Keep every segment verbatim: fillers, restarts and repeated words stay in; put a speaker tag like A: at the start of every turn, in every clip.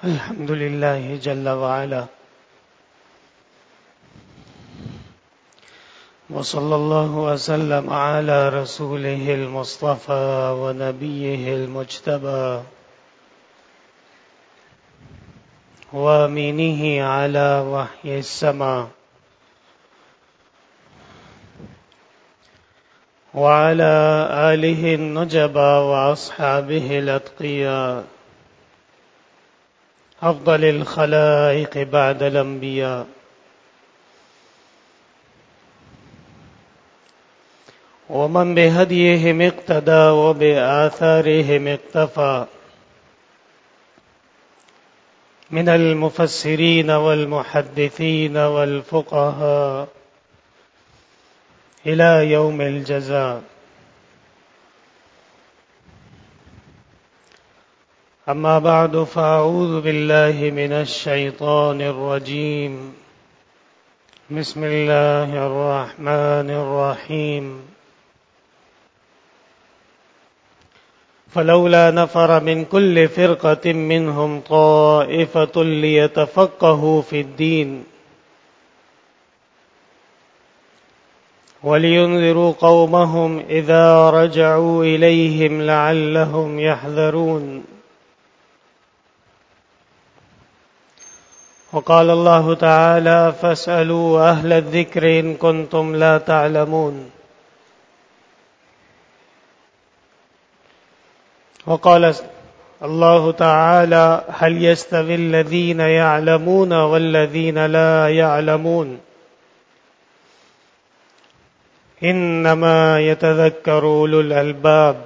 A: الحمد لله جل وعلا، وصلى الله وسلم على رسوله المصطفى ونبيه المجتبى وامينه على وحي السماء، وعلى آله النجبى وأصحابه الأتقياء، أفضل الخلائق بعد الأنبياء، ومن بهديهم اقتدى وبآثارهم اقتفى، من المفسرين والمحدثين والفقهاء إلى يوم الجزاء. أما بعد، فأعوذ بالله من الشيطان الرجيم. بسم الله الرحمن الرحيم. فلولا نفر من كل فرقة منهم طائفة ليتفقهوا في الدين ولينذروا قومهم إذا رجعوا إليهم لعلهم يحذرون. وقال الله تعالى: فاسألوا أهل الذكر إن كنتم لا تعلمون. وقال الله تعالى: هل يستوي الذين يعلمون والذين لا يعلمون إنما يتذكر أولو الألباب.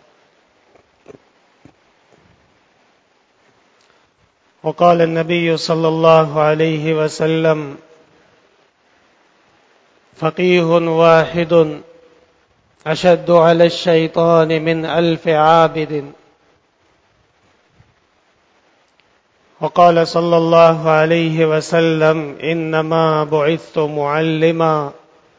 A: وقال النبي صلى الله عليه وسلم: فقيه واحد أشد على الشيطان من ألف عابد. وقال صلى الله عليه وسلم: إنما بعثت معلما.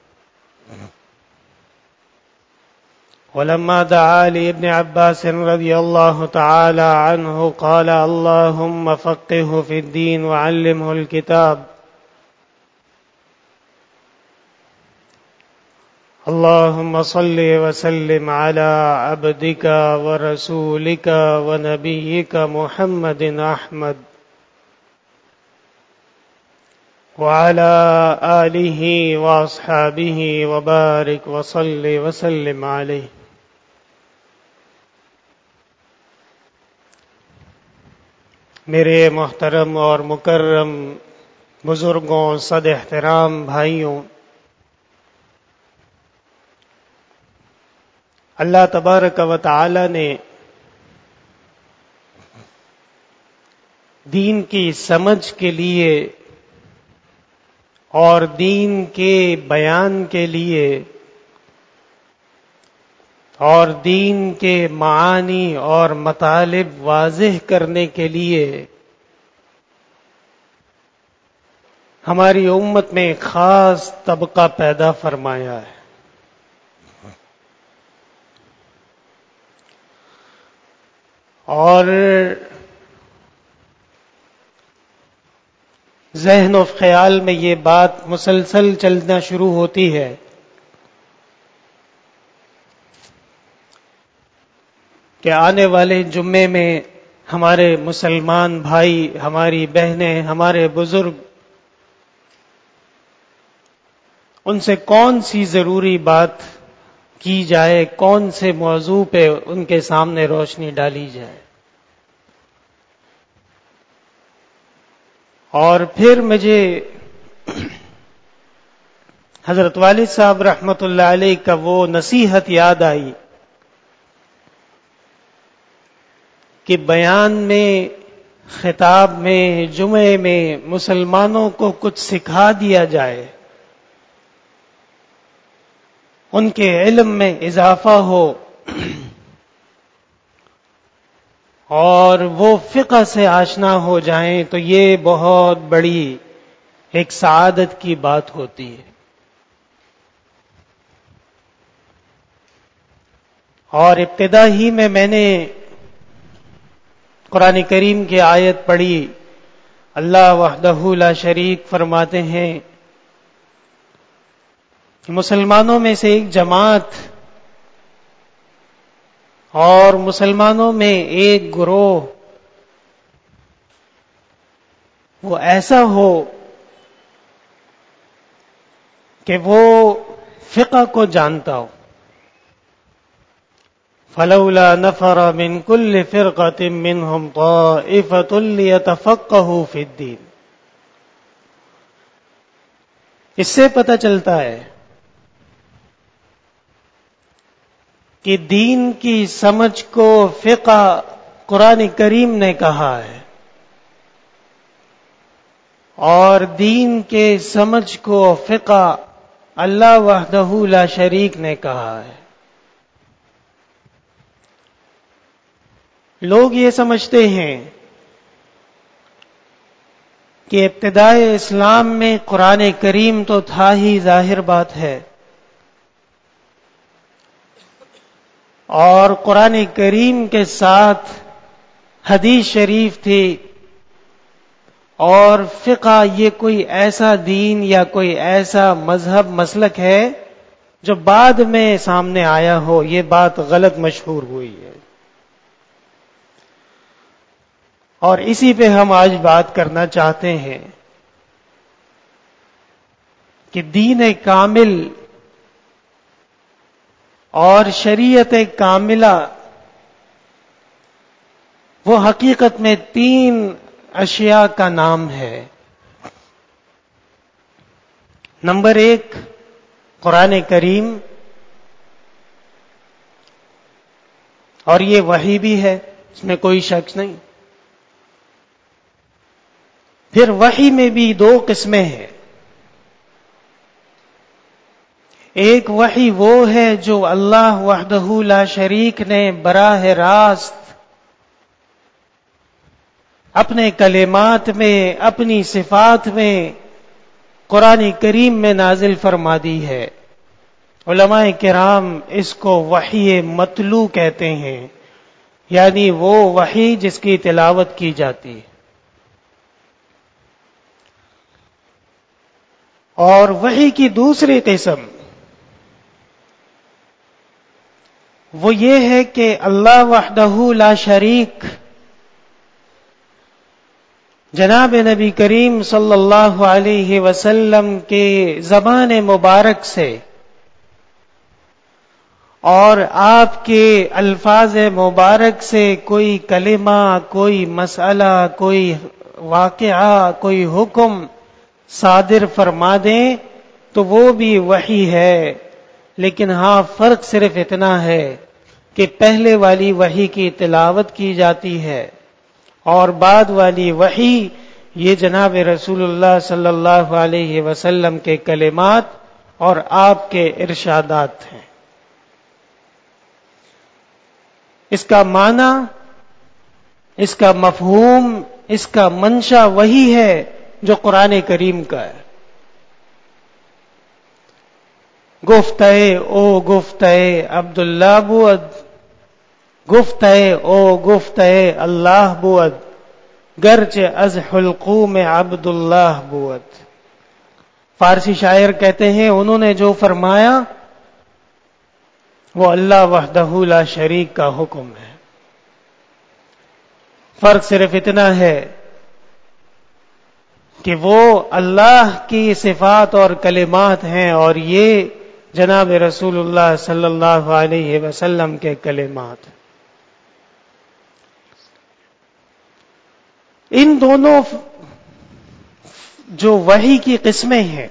A: ولما دعا لابن عباس رضي الله تعالى عنه قال: اللهم فقهه في الدين وعلمه الكتاب. اللهم صل وسلم على عبدك ورسولك ونبيك محمد أحمد وعلى آله وأصحابه وبارك وصل وسلم عليه. میرے محترم اور مکرم بزرگوں، صد احترام بھائیوں، اللہ تبارک و تعالی نے دین کی سمجھ کے لیے اور دین کے بیان کے لیے اور دین کے معانی اور مطالب واضح کرنے کے لیے ہماری امت میں ایک خاص طبقہ پیدا فرمایا ہے. اور ذہن و خیال میں یہ بات مسلسل چلنا شروع ہوتی ہے کہ آنے والے جمعے میں ہمارے مسلمان بھائی، ہماری بہنیں، ہمارے بزرگ، ان سے کون سی ضروری بات کی جائے، کون سے موضوع پہ ان کے سامنے روشنی ڈالی جائے. اور پھر مجھے حضرت والد صاحب رحمت اللہ علیہ کا وہ نصیحت یاد آئی کہ بیان میں، خطاب میں، جمعے میں مسلمانوں کو کچھ سکھا دیا جائے، ان کے علم میں اضافہ ہو اور وہ فقہ سے آشنا ہو جائیں تو یہ بہت بڑی ایک سعادت کی بات ہوتی ہے. اور ابتدا ہی میں میں نے قرآن کریم کی آیت پڑھی، اللہ وحدہ لا شریک فرماتے ہیں کہ مسلمانوں میں سے ایک جماعت اور مسلمانوں میں ایک گروہ وہ ایسا ہو کہ وہ فقہ کو جانتا ہو. فلولا نفر من كل فرقة منهم طائفة ليتفقهوا في الدين. اس سے پتہ چلتا ہے کہ دین کی سمجھ کو فقہ قرآن کریم نے کہا ہے، اور دین کے سمجھ کو فقہ اللہ وحدہ لا شریک نے کہا ہے. لوگ یہ سمجھتے ہیں کہ ابتدائے اسلام میں قرآن کریم تو تھا ہی، ظاہر بات ہے، اور قرآن کریم کے ساتھ حدیث شریف تھی، اور فقہ یہ کوئی ایسا دین یا کوئی ایسا مذہب مسلک ہے جو بعد میں سامنے آیا ہو. یہ بات غلط مشہور ہوئی ہے، اور اسی پہ ہم آج بات کرنا چاہتے ہیں کہ دین کامل اور شریعت کاملہ وہ حقیقت میں تین اشیاء کا نام ہے. نمبر ایک قرآن کریم، اور یہ وحی بھی ہے، اس میں کوئی شک نہیں. پھر وحی میں بھی دو قسمیں ہیں. ایک وحی وہ ہے جو اللہ وحدہ لا شریک نے براہ راست اپنے کلمات میں، اپنی صفات میں قرآن کریم میں نازل فرما دی ہے. علماء کرام اس کو وحی متلو کہتے ہیں، یعنی وہ وحی جس کی تلاوت کی جاتی ہے. اور وحی کی دوسری قسم وہ یہ ہے کہ اللہ وحدہ لا شریک جناب نبی کریم صلی اللہ علیہ وسلم کے زبان مبارک سے اور آپ کے الفاظ مبارک سے کوئی کلمہ، کوئی مسئلہ، کوئی واقعہ، کوئی حکم صادر فرما دیں تو وہ بھی وحی ہے. لیکن ہاں فرق صرف اتنا ہے کہ پہلے والی وحی کی تلاوت کی جاتی ہے، اور بعد والی وحی یہ جناب رسول اللہ صلی اللہ علیہ وسلم کے کلمات اور آپ کے ارشادات ہیں. اس کا معنی، اس کا مفہوم، اس کا منشا وہی ہے جو قرآن کریم کا ہے. گفتئے او گفتئے عبداللہ بود، گفتئے او گفتئے اللہ بود، گرچہ از حلقوم عبداللہ بود. فارسی شاعر کہتے ہیں انہوں نے جو فرمایا وہ اللہ وحدہ لا شریک کا حکم ہے. فرق صرف اتنا ہے کہ وہ اللہ کی صفات اور کلمات ہیں، اور یہ جناب رسول اللہ صلی اللہ علیہ وسلم کے کلمات. ان دونوں جو وحی کی قسمیں ہیں،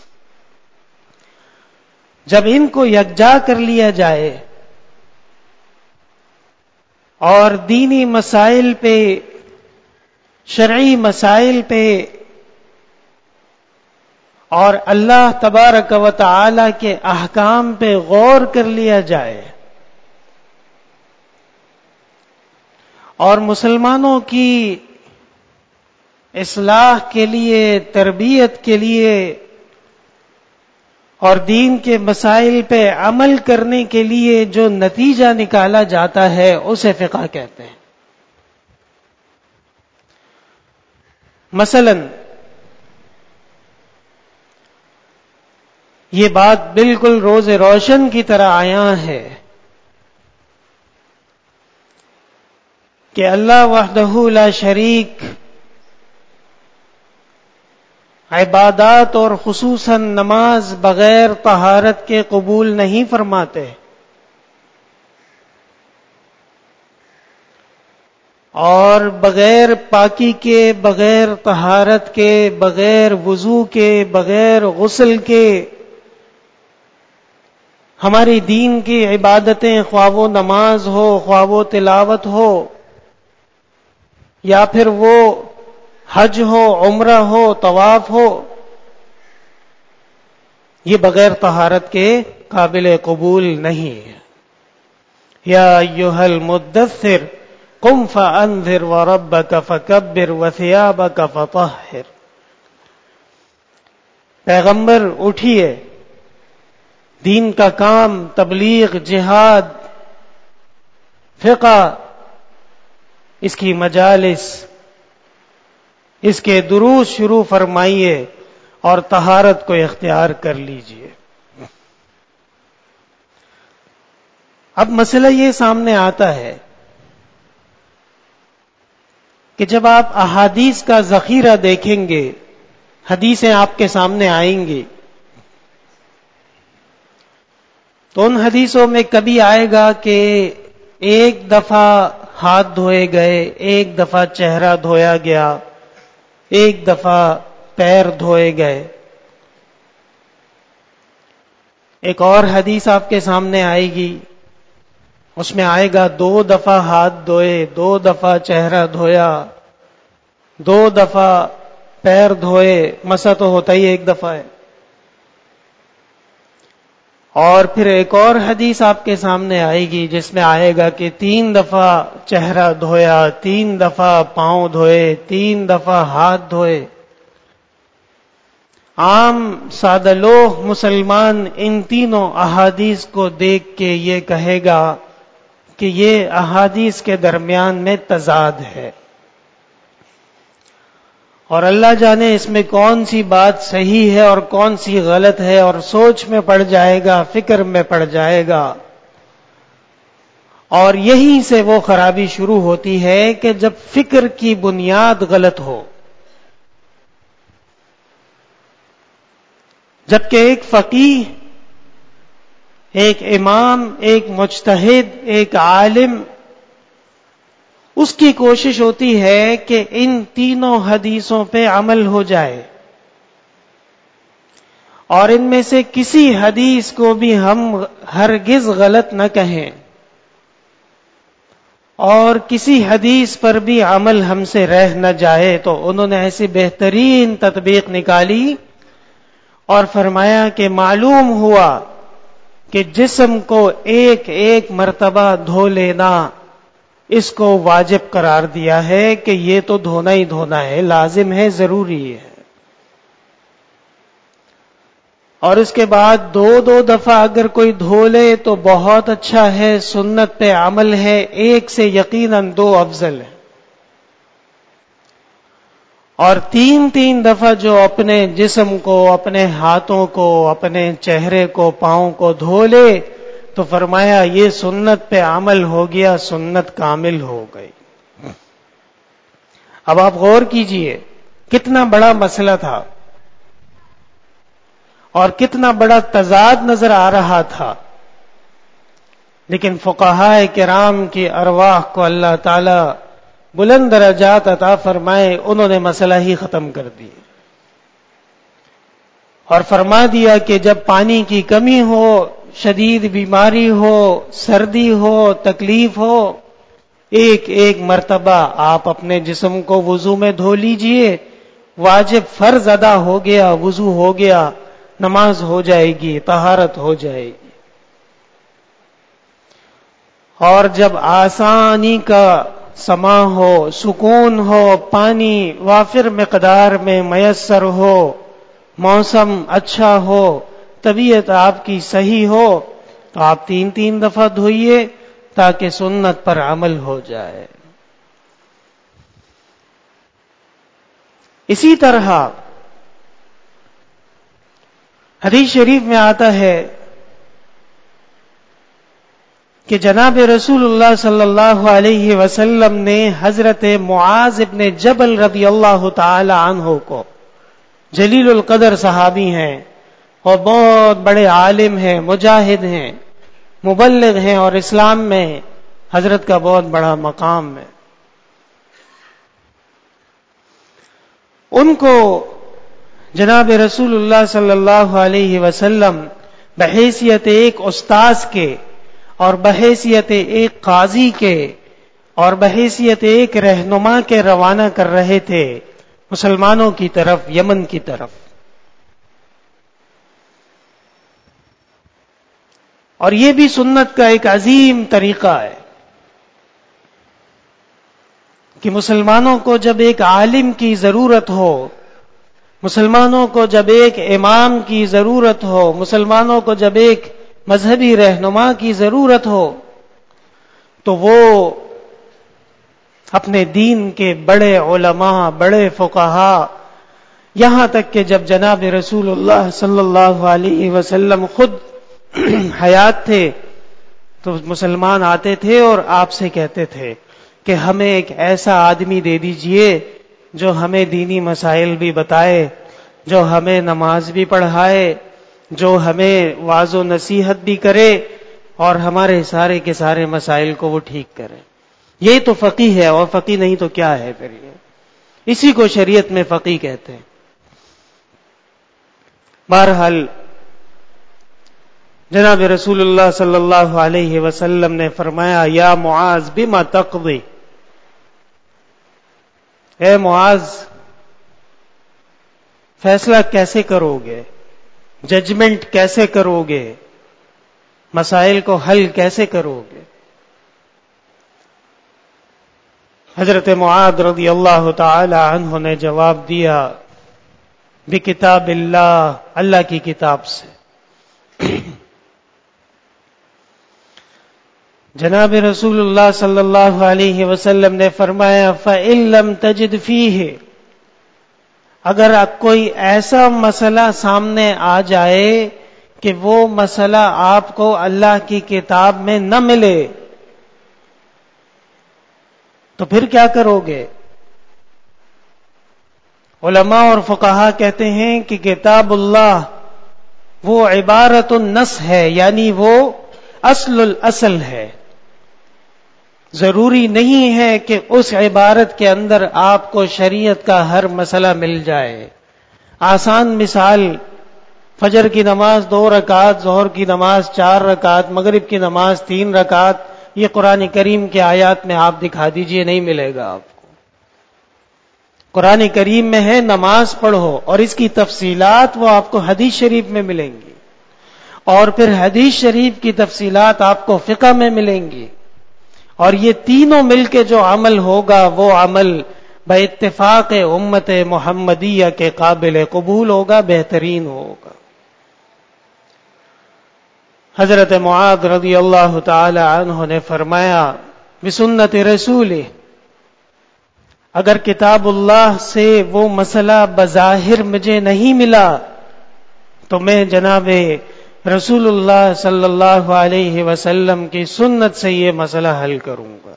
A: جب ان کو یکجا کر لیا جائے اور دینی مسائل پہ، شرعی مسائل پہ، اور اللہ تبارک و تعالی کے احکام پہ غور کر لیا جائے، اور مسلمانوں کی اصلاح کے لیے، تربیت کے لیے اور دین کے مسائل پہ عمل کرنے کے لیے جو نتیجہ نکالا جاتا ہے اسے فقہ کہتے ہیں. مثلا یہ بات بالکل روز روشن کی طرح عیاں ہے کہ اللہ وحدہ لا شریک عبادات اور خصوصاً نماز بغیر طہارت کے قبول نہیں فرماتے، اور بغیر پاکی کے، بغیر طہارت کے، بغیر وضو کے، بغیر غسل کے ہماری دین کی عبادتیں، خواہ وہ نماز ہو، خواہ وہ تلاوت ہو، یا پھر وہ حج ہو، عمرہ ہو، طواف ہو، یہ بغیر طہارت کے قابل قبول نہیں ہے۔ یا ایھا المدثر قم فانذر وربک فکبر وثیابک فطہر، پیغمبر اٹھیے، دین کا کام، تبلیغ، جہاد، فقہ، اس کی مجالس، اس کے دروس شروع فرمائیے اور طہارت کو اختیار کر لیجئے۔ اب مسئلہ یہ سامنے آتا ہے کہ جب آپ احادیث کا ذخیرہ دیکھیں گے، حدیثیں آپ کے سامنے آئیں گی، تو ان حدیثوں میں کبھی آئے گا کہ ایک دفعہ ہاتھ دھوئے گئے، ایک دفعہ چہرہ دھویا گیا، ایک دفعہ پیر دھوئے گئے۔ ایک اور حدیث آپ کے سامنے آئے گی، اس میں آئے گا دو دفعہ ہاتھ دھوئے، دو دفعہ چہرہ دھویا، دو دفعہ پیر دھوئے، مسح تو ہوتا ہی ایک دفعہ ہے۔ اور پھر ایک اور حدیث آپ کے سامنے آئے گی جس میں آئے گا کہ تین دفعہ چہرہ دھویا، تین دفعہ پاؤں دھوئے، تین دفعہ ہاتھ دھوئے۔ عام سادہ لوگ مسلمان ان تینوں احادیث کو دیکھ کے یہ کہے گا کہ یہ احادیث کے درمیان میں تضاد ہے، اور اللہ جانے اس میں کون سی بات صحیح ہے اور کون سی غلط ہے، اور سوچ میں پڑ جائے گا، فکر میں پڑ جائے گا۔ اور یہیں سے وہ خرابی شروع ہوتی ہے کہ جب فکر کی بنیاد غلط ہو، جبکہ ایک فقیہ، ایک امام، ایک مجتہد، ایک عالم، اس کی کوشش ہوتی ہے کہ ان تینوں حدیثوں پہ عمل ہو جائے، اور ان میں سے کسی حدیث کو بھی ہم ہرگز غلط نہ کہیں، اور کسی حدیث پر بھی عمل ہم سے رہ نہ جائے۔ تو انہوں نے ایسی بہترین تطبیق نکالی اور فرمایا کہ معلوم ہوا کہ جسم کو ایک ایک مرتبہ دھو لینا، اس کو واجب قرار دیا ہے کہ یہ تو دھونا ہی دھونا ہے، لازم ہے، ضروری ہے۔ اور اس کے بعد دو دو دفعہ اگر کوئی دھو لے تو بہت اچھا ہے، سنت پہ عمل ہے، ایک سے یقیناً دو افضل ہے۔ اور تین تین دفعہ جو اپنے جسم کو، اپنے ہاتھوں کو، اپنے چہرے کو، پاؤں کو دھو لے تو فرمایا یہ سنت پہ عمل ہو گیا، سنت کامل ہو گئی۔ اب آپ غور کیجئے کتنا بڑا مسئلہ تھا اور کتنا بڑا تضاد نظر آ رہا تھا، لیکن فقہائے کرام کی ارواح کو اللہ تعالی بلند درجات عطا فرمائے، انہوں نے مسئلہ ہی ختم کر دی اور فرما دیا کہ جب پانی کی کمی ہو، شدید بیماری ہو، سردی ہو، تکلیف ہو، ایک ایک مرتبہ آپ اپنے جسم کو وضو میں دھو لیجئے، واجب فرض ادا ہو گیا، وضو ہو گیا، نماز ہو جائے گی، طہارت ہو جائے گی۔ اور جب آسانی کا سما ہو، سکون ہو، پانی وافر مقدار میں میسر ہو، موسم اچھا ہو، طبیعت آپ کی صحیح ہو، تو آپ تین تین دفعہ دھوئیے تاکہ سنت پر عمل ہو جائے۔ اسی طرح حدیث شریف میں آتا ہے کہ جناب رسول اللہ صلی اللہ علیہ وسلم نے حضرت معاذ ابن جبل رضی اللہ تعالی عنہ کو، جلیل القدر صحابی ہیں اور بہت بڑے عالم ہیں، مجاہد ہیں، مبلغ ہیں، اور اسلام میں حضرت کا بہت بڑا مقام ہے، ان کو جناب رسول اللہ صلی اللہ علیہ وسلم بحیثیت ایک استاذ کے اور بحیثیت ایک قاضی کے اور بحیثیت ایک رہنما کے روانہ کر رہے تھے مسلمانوں کی طرف، یمن کی طرف. اور یہ بھی سنت کا ایک عظیم طریقہ ہے کہ مسلمانوں کو جب ایک عالم کی ضرورت ہو، مسلمانوں کو جب ایک امام کی ضرورت ہو، مسلمانوں کو جب ایک مذہبی رہنما کی ضرورت ہو، تو وہ اپنے دین کے بڑے علماء، بڑے فقہاء، یہاں تک کہ جب جناب رسول اللہ صلی اللہ علیہ وسلم خود حیات تھے تو مسلمان آتے تھے اور آپ سے کہتے تھے کہ ہمیں ایک ایسا آدمی دے دیجئے جو ہمیں دینی مسائل بھی بتائے، جو ہمیں نماز بھی پڑھائے، جو ہمیں واعظ و نصیحت بھی کرے، اور ہمارے سارے کے سارے مسائل کو وہ ٹھیک کرے. یہ تو فقیہ ہے، اور فقیہ نہیں تو کیا ہے پھر؟ یہ اسی کو شریعت میں فقیہ کہتے ہیں. بہرحال جناب رسول اللہ صلی اللہ علیہ وسلم نے فرمایا، یا معاذ بما تقضی، اے معاذ فیصلہ کیسے کرو گے، ججمنٹ کیسے کرو گے، مسائل کو حل کیسے کرو گے؟ حضرت معاذ رضی اللہ تعالی عنہ نے جواب دیا، بکتاب اللہ، اللہ کی کتاب سے. جناب رسول اللہ صلی اللہ علیہ وسلم نے فرمایا، فَإِن لَّمْ تَجِدْ فِيهِ، اگر کوئی ایسا مسئلہ سامنے آ جائے کہ وہ مسئلہ آپ کو اللہ کی کتاب میں نہ ملے تو پھر کیا کرو گے؟ علماء اور فقہا کہتے ہیں کہ کتاب اللہ وہ عبارت النص ہے، یعنی وہ اصل الاصل ہے. ضروری نہیں ہے کہ اس عبارت کے اندر آپ کو شریعت کا ہر مسئلہ مل جائے. آسان مثال، فجر کی نماز دو رکعت، ظہر کی نماز چار رکعت، مغرب کی نماز تین رکعت، یہ قرآن کریم کے آیات میں آپ دکھا دیجئے، نہیں ملے گا آپ کو. قرآن کریم میں ہے نماز پڑھو، اور اس کی تفصیلات وہ آپ کو حدیث شریف میں ملیں گی، اور پھر حدیث شریف کی تفصیلات آپ کو فقہ میں ملیں گی، اور یہ تینوں مل کے جو عمل ہوگا وہ عمل بے اتفاق امت محمدیہ کے قابل قبول ہوگا، بہترین ہوگا. حضرت معاذ رضی اللہ تعالی عنہ نے فرمایا، بسنت رسول، اگر کتاب اللہ سے وہ مسئلہ بظاہر مجھے نہیں ملا تو میں جناب رسول اللہ صلی اللہ علیہ وسلم کی سنت سے یہ مسئلہ حل کروں گا.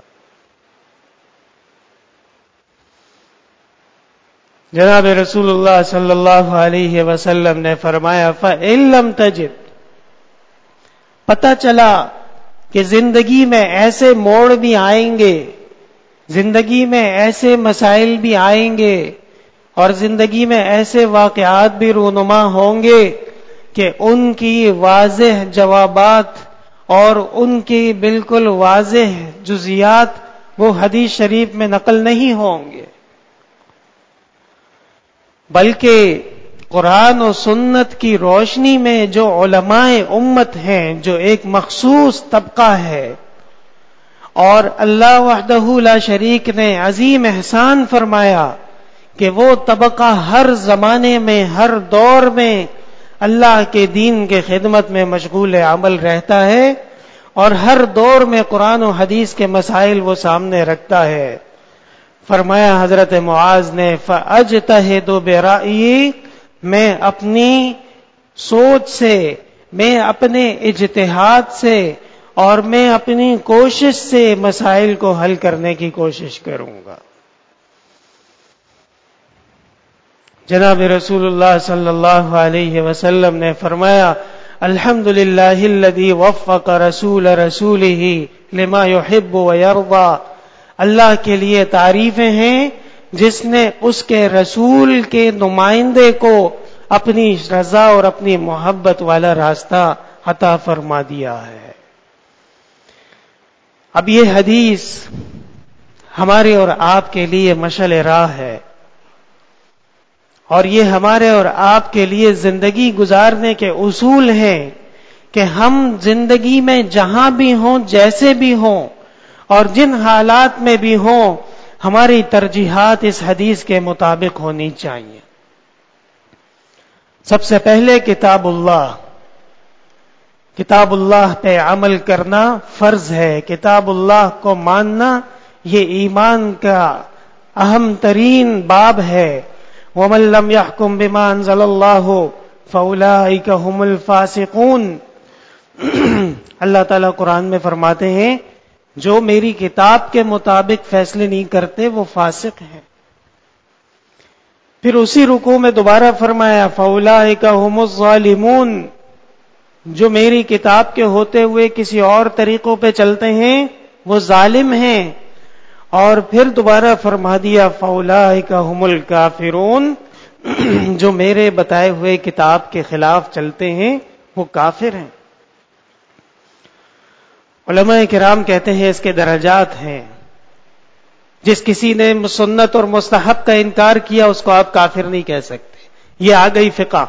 A: جناب رسول اللہ صلی اللہ علیہ وسلم نے فرمایا، فَإِن لَّمْ تَجِدْ، پتہ چلا کہ زندگی میں ایسے موڑ بھی آئیں گے، زندگی میں ایسے مسائل بھی آئیں گے، اور زندگی میں ایسے واقعات بھی رونما ہوں گے کہ ان کی واضح جوابات اور ان کی بالکل واضح جزیات وہ حدیث شریف میں نقل نہیں ہوں گے، بلکہ قرآن و سنت کی روشنی میں جو علماء امت ہیں، جو ایک مخصوص طبقہ ہے، اور اللہ وحدہ لا شریک نے عظیم احسان فرمایا کہ وہ طبقہ ہر زمانے میں، ہر دور میں اللہ کے دین کے خدمت میں مشغول عمل رہتا ہے، اور ہر دور میں قرآن و حدیث کے مسائل وہ سامنے رکھتا ہے. فرمایا حضرت معاذ نے فَأَجْتَهِدُ بِرَأْيِي، میں اپنی سوچ سے، میں اپنے اجتہاد سے اور میں اپنی کوشش سے مسائل کو حل کرنے کی کوشش کروں گا۔ جناب رسول اللہ صلی اللہ علیہ وسلم نے فرمایا الحمدللہ الذی وفق رسول رسولہ لما يحب ويرضى، اللہ کے لیے تعریفیں ہیں جس نے اس کے رسول کے نمائندے کو اپنی رضا اور اپنی محبت والا راستہ عطا فرما دیا ہے۔ اب یہ حدیث ہمارے اور آپ کے لیے مشعل راہ ہے، اور یہ ہمارے اور آپ کے لیے زندگی گزارنے کے اصول ہیں کہ ہم زندگی میں جہاں بھی ہوں، جیسے بھی ہوں اور جن حالات میں بھی ہوں، ہماری ترجیحات اس حدیث کے مطابق ہونی چاہیے۔ سب سے پہلے کتاب اللہ، کتاب اللہ پہ عمل کرنا فرض ہے، کتاب اللہ کو ماننا یہ ایمان کا اہم ترین باب ہے۔ وَمَن لَّمْ يَحْكُم بِمَا أَنزَلَ اللَّهُ فَأُولَٰئِكَ هُمُ الْفَاسِقُونَ۔ اللہ تعالیٰ قرآن میں فرماتے ہیں جو میری کتاب کے مطابق فیصلے نہیں کرتے وہ فاسق ہیں۔ پھر اسی رکوع میں دوبارہ فرمایا فَأُولَٰئِكَ هُمُ الظَّالِمُونَ، جو میری کتاب کے ہوتے ہوئے کسی اور طریقوں پہ چلتے ہیں وہ ظالم ہیں۔ اور پھر دوبارہ فرما دیا فَأُولَٰئِكَ هُمُ الْكَافِرُونَ، جو میرے بتائے ہوئے کتاب کے خلاف چلتے ہیں وہ کافر ہیں۔ علماء کرام کہتے ہیں اس کے درجات ہیں، جس کسی نے سنت اور مستحب کا انکار کیا اس کو آپ کافر نہیں کہہ سکتے، یہ آ گئی فقہ،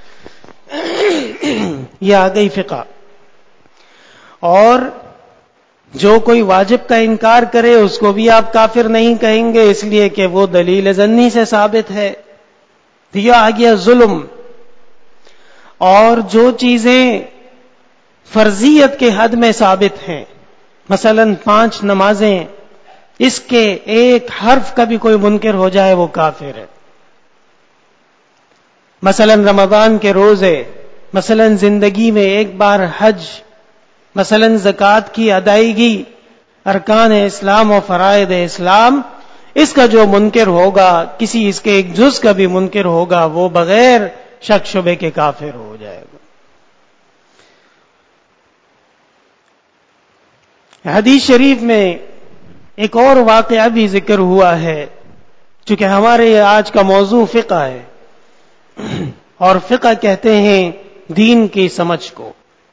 A: یہ آ گئی فقہ۔ اور جو کوئی واجب کا انکار کرے اس کو بھی آپ کافر نہیں کہیں گے، اس لیے کہ وہ دلیل ظنی سے ثابت ہے۔ یہ آ گیا ظلم۔ اور جو چیزیں فرضیت کے حد میں ثابت ہیں، مثلا پانچ نمازیں، اس کے ایک حرف کا بھی کوئی منکر ہو جائے وہ کافر ہے۔ مثلا رمضان کے روزے، مثلا زندگی میں ایک بار حج، مثلا زکوٰۃ کی ادائیگی، ارکان اسلام و فرائض اسلام، اس کا جو منکر ہوگا، کسی اس کے ایک جز کا بھی منکر ہوگا، وہ بغیر شک شبے کے کافر ہو جائے گا۔ حدیث شریف میں ایک اور واقعہ بھی ذکر ہوا ہے، چونکہ ہمارے آج کا موضوع فقہ ہے، اور فقہ کہتے ہیں دین کی سمجھ کو،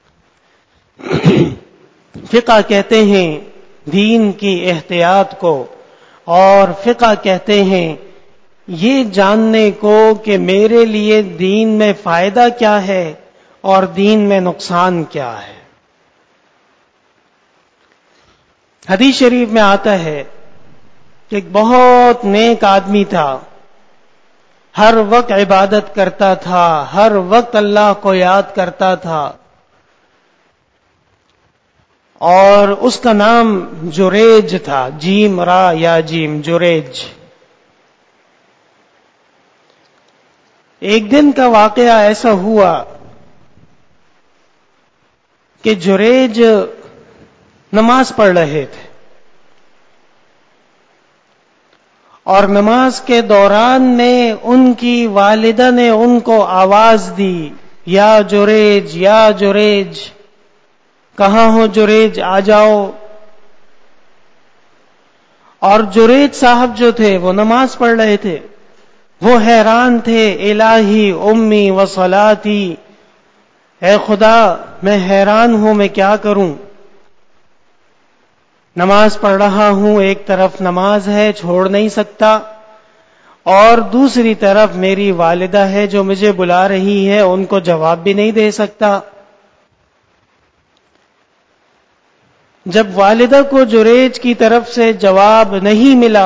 A: فقہ کہتے ہیں دین کی احتیاط کو، اور فقہ کہتے ہیں یہ جاننے کو کہ میرے لیے دین میں فائدہ کیا ہے اور دین میں نقصان کیا ہے۔ حدیث شریف میں آتا ہے کہ ایک بہت نیک آدمی تھا، ہر وقت عبادت کرتا تھا، ہر وقت اللہ کو یاد کرتا تھا، اور اس کا نام جریج تھا، جیم را یا جیم، جریج۔ ایک دن کا واقعہ ایسا ہوا کہ جریج نماز پڑھ رہے تھے، اور نماز کے دوران میں ان کی والدہ نے ان کو آواز دی، یا جریج یا جریج، کہاں ہو جریج، آ جاؤ۔ اور جریج صاحب جو تھے وہ نماز پڑھ رہے تھے، وہ حیران تھے، الہی امی و صلاتی، اے خدا میں حیران ہوں، میں کیا کروں، نماز پڑھ رہا ہوں، ایک طرف نماز ہے چھوڑ نہیں سکتا، اور دوسری طرف میری والدہ ہے جو مجھے بلا رہی ہے، ان کو جواب بھی نہیں دے سکتا۔ جب والدہ کو جریج کی طرف سے جواب نہیں ملا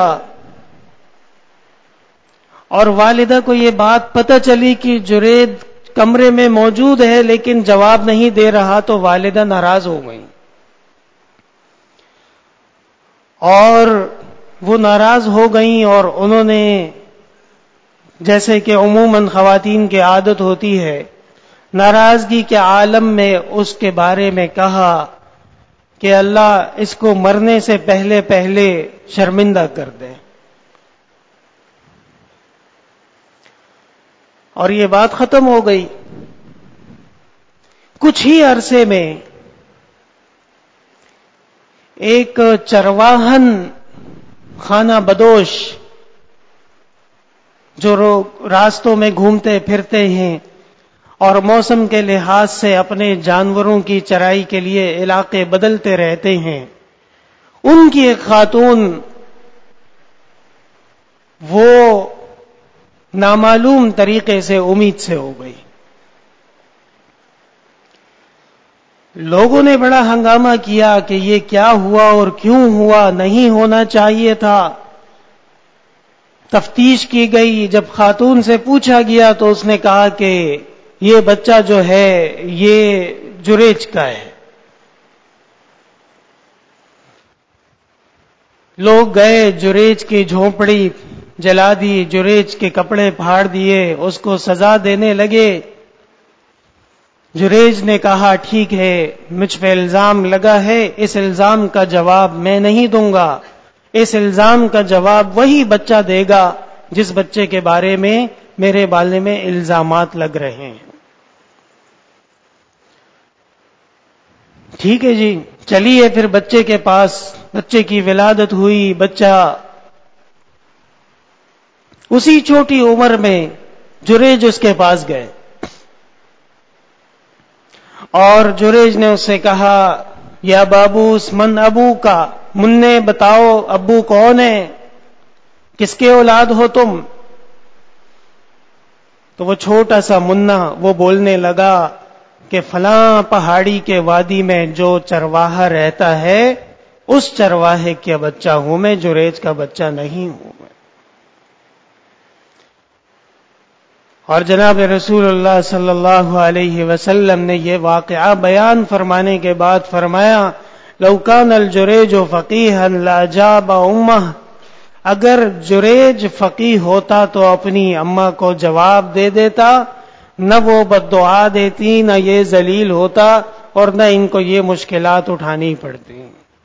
A: اور والدہ کو یہ بات پتہ چلی کہ جریج کمرے میں موجود ہے لیکن جواب نہیں دے رہا، تو والدہ ناراض ہو گئی، اور وہ ناراض ہو گئیں اور انہوں نے، جیسے کہ عموماً خواتین کی عادت ہوتی ہے، ناراضگی کے عالم میں اس کے بارے میں کہا کہ اللہ اس کو مرنے سے پہلے پہلے شرمندہ کر دے. اور یہ بات ختم ہو گئی. کچھ ہی عرصے میں ایک چرواہن خانہ بدوش جو راستوں میں گھومتے پھرتے ہیں اور موسم کے لحاظ سے اپنے جانوروں کی چرائی کے لیے علاقے بدلتے رہتے ہیں، ان کی ایک خاتون وہ نامعلوم طریقے سے امید سے ہو گئی. لوگوں نے بڑا ہنگامہ کیا کہ یہ کیا ہوا اور کیوں ہوا، نہیں ہونا چاہیے تھا. تفتیش کی گئی. جب خاتون سے پوچھا گیا تو اس نے کہا کہ یہ بچہ جو ہے یہ جریج کا ہے. لوگ گئے، جریج کی جھونپڑی جلا دی، جریج کے کپڑے پھاڑ دیے، اس کو سزا دینے لگے. جریج نے کہا ٹھیک ہے، مجھ پہ الزام لگا ہے، اس الزام کا جواب میں نہیں دوں گا. اس الزام کا جواب وہی بچہ دے گا جس بچے کے بارے میں میرے بارے میں الزامات لگ رہے ہیں. ٹھیک ہے جی، چلیے پھر بچے کے پاس. بچے کی ولادت ہوئی. بچہ اسی چھوٹی عمر میں جریج اس کے پاس گئے اور جریج نے اس سے کہا یا بابوس من ابو کا، مننے بتاؤ ابو کون ہے، کس کے اولاد ہو تم؟ تو وہ چھوٹا سا منا وہ بولنے لگا کہ فلاں پہاڑی کے وادی میں جو چرواہا رہتا ہے اس چرواہے کا بچہ ہوں میں، جریج کا بچہ نہیں ہوں میں. اور جناب رسول اللہ صلی اللہ علیہ وسلم نے یہ واقعہ بیان فرمانے کے بعد فرمایا لو کان الجریج فقیہا لاجاب امہ، اگر جریج فقیہ ہوتا تو اپنی اماں کو جواب دے دیتا، نہ وہ بد دعا دیتی، نہ یہ ذلیل ہوتا اور نہ ان کو یہ مشکلات اٹھانی پڑتی.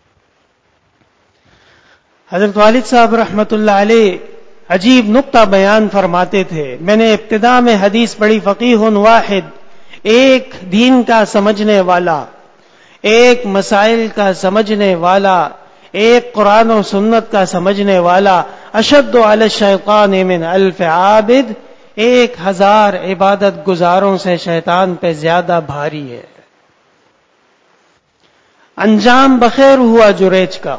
A: حضرت والد صاحب رحمت اللہ علیہ عجیب نقطہ بیان فرماتے تھے. میں نے ابتدا میں حدیث پڑھی فقیہ واحد، ایک دین کا سمجھنے والا، ایک مسائل کا سمجھنے والا، ایک قرآن و سنت کا سمجھنے والا، اشد علی الشیطان من الف عابد، ایک ہزار عبادت گزاروں سے شیطان پہ زیادہ بھاری ہے. انجام بخیر ہوا جریج کا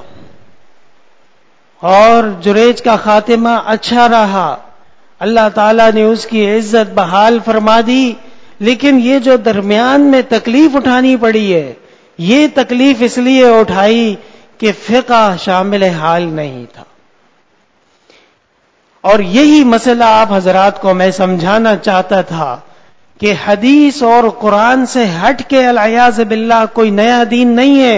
A: اور جریج کا خاتمہ اچھا رہا. اللہ تعالیٰ نے اس کی عزت بحال فرما دی. لیکن یہ جو درمیان میں تکلیف اٹھانی پڑی ہے، یہ تکلیف اس لیے اٹھائی کہ فقہ شامل حال نہیں تھا. اور یہی مسئلہ آپ حضرات کو میں سمجھانا چاہتا تھا کہ حدیث اور قرآن سے ہٹ کے العیاذ باللہ کوئی نیا دین نہیں ہے.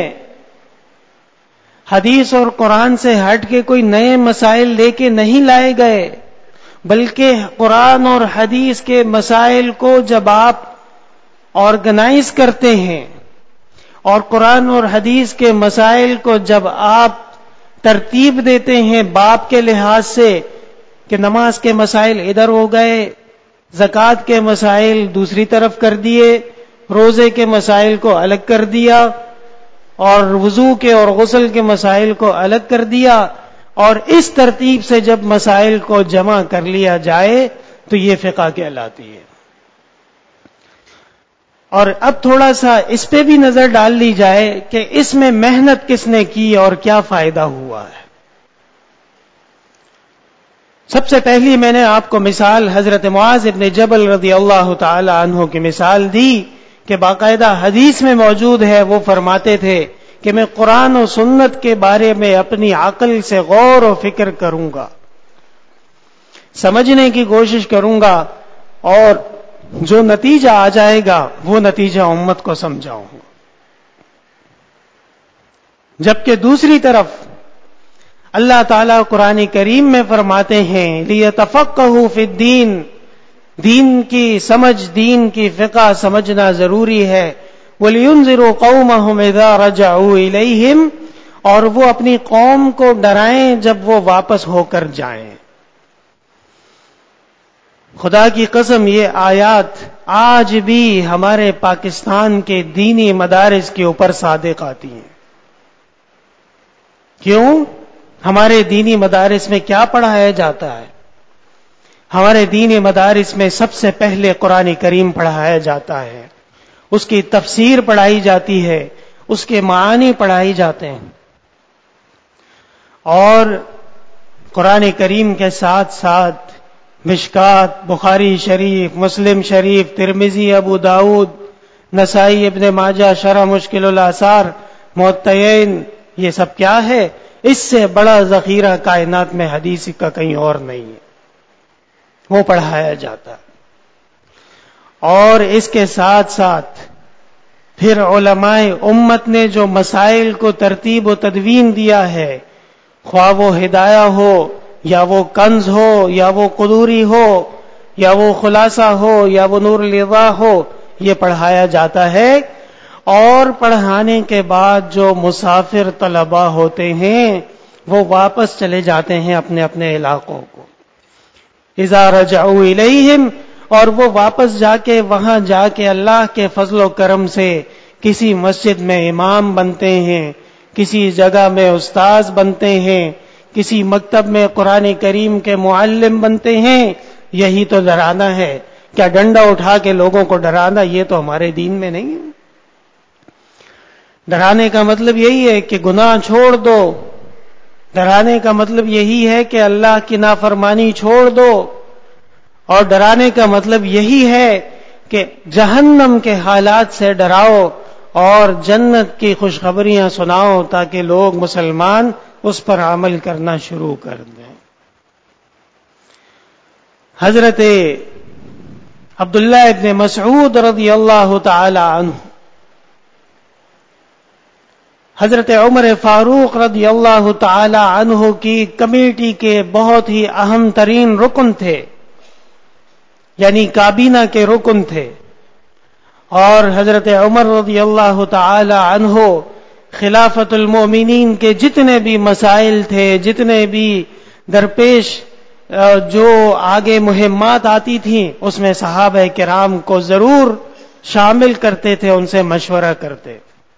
A: حدیث اور قرآن سے ہٹ کے کوئی نئے مسائل لے کے نہیں لائے گئے، بلکہ قرآن اور حدیث کے مسائل کو جب آپ آرگنائز کرتے ہیں اور قرآن اور حدیث کے مسائل کو جب آپ ترتیب دیتے ہیں باب کے لحاظ سے کہ نماز کے مسائل ادھر ہو گئے، زکوٰۃ کے مسائل دوسری طرف کر دیے، روزے کے مسائل کو الگ کر دیا اور وضو کے اور غسل کے مسائل کو الگ کر دیا، اور اس ترتیب سے جب مسائل کو جمع کر لیا جائے تو یہ فقہ کہلاتی ہے. اور اب تھوڑا سا اس پہ بھی نظر ڈال لی جائے کہ اس میں محنت کس نے کی اور کیا فائدہ ہوا ہے. سب سے پہلی میں نے آپ کو مثال حضرت معاذ ابن جبل رضی اللہ تعالی عنہ کی مثال دی کہ باقاعدہ حدیث میں موجود ہے. وہ فرماتے تھے کہ میں قرآن و سنت کے بارے میں اپنی عقل سے غور و فکر کروں گا، سمجھنے کی کوشش کروں گا، اور جو نتیجہ آ جائے گا وہ نتیجہ امت کو سمجھاؤں گا. جبکہ دوسری طرف اللہ تعالیٰ قرآن کریم میں فرماتے ہیں لیتفقہوا فی الدین، دین کی سمجھ، دین کی فقہ سمجھنا ضروری ہے. وَلِيُنذِرُوا قَوْمَهُمْ إِذَا رَجَعُوا إِلَيْهِمْ، اور وہ اپنی قوم کو ڈرائیں جب وہ واپس ہو کر جائیں. خدا کی قسم یہ آیات آج بھی ہمارے پاکستان کے دینی مدارس کے اوپر صادق آتی ہیں. کیوں؟ ہمارے دینی مدارس میں کیا پڑھایا جاتا ہے؟ ہمارے دینی مدارس میں سب سے پہلے قرآن کریم پڑھایا جاتا ہے، اس کی تفسیر پڑھائی جاتی ہے، اس کے معانی پڑھائی جاتے ہیں، اور قرآن کریم کے ساتھ ساتھ مشکات، بخاری شریف، مسلم شریف، ترمذی، ابو داؤد، نسائی، ابن ماجہ، شرح مشکل الآثار، موطئین، یہ سب کیا ہے؟ اس سے بڑا ذخیرہ کائنات میں حدیث کا کہیں اور نہیں ہے، وہ پڑھایا جاتا. اور اس کے ساتھ ساتھ پھر علماء امت نے جو مسائل کو ترتیب و تدوین دیا ہے، خواہ وہ ہدایہ ہو یا وہ کنز ہو یا وہ قدوری ہو یا وہ خلاصہ ہو یا وہ نور الرضا ہو، یہ پڑھایا جاتا ہے. اور پڑھانے کے بعد جو مسافر طلباء ہوتے ہیں وہ واپس چلے جاتے ہیں اپنے اپنے علاقوں کو. اذا رجعوا الیہم، اور وہ واپس جا کے وہاں جا کے اللہ کے فضل و کرم سے کسی مسجد میں امام بنتے ہیں، کسی جگہ میں استاذ بنتے ہیں، کسی مکتب میں قرآن کریم کے معلم بنتے ہیں. یہی تو ڈرانا ہے. کیا ڈنڈا اٹھا کے لوگوں کو ڈرانا؟ یہ تو ہمارے دین میں نہیں ہے. ڈرانے کا مطلب یہی ہے کہ گناہ چھوڑ دو، ڈرانے کا مطلب یہی ہے کہ اللہ کی نافرمانی چھوڑ دو، اور ڈرانے کا مطلب یہی ہے کہ جہنم کے حالات سے ڈراؤ اور جنت کی خوشخبریاں سناؤ تاکہ لوگ مسلمان اس پر عمل کرنا شروع کر دیں. حضرت عبداللہ ابن مسعود رضی اللہ تعالی عنہ حضرت عمر فاروق رضی اللہ تعالی عنہ کی کمیٹی کے بہت ہی اہم ترین رکن تھے، یعنی کابینہ کے رکن تھے. اور حضرت عمر رضی اللہ تعالی عنہ خلافت المومنین کے جتنے بھی مسائل تھے، جتنے بھی درپیش جو آگے مہمات آتی تھیں، اس میں صحابہ کرام کو ضرور شامل کرتے تھے، ان سے مشورہ کرتے.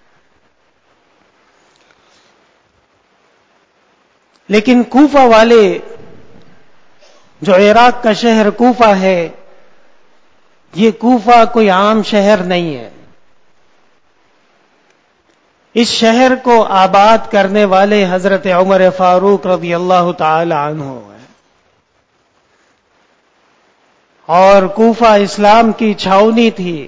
A: لیکن کوفہ والے، جو عراق کا شہر کوفہ ہے، یہ کوفہ کوئی عام شہر نہیں ہے. اس شہر کو آباد کرنے والے حضرت عمر فاروق رضی اللہ تعالی عنہ ہیں. اور کوفہ اسلام کی چھاؤنی تھی.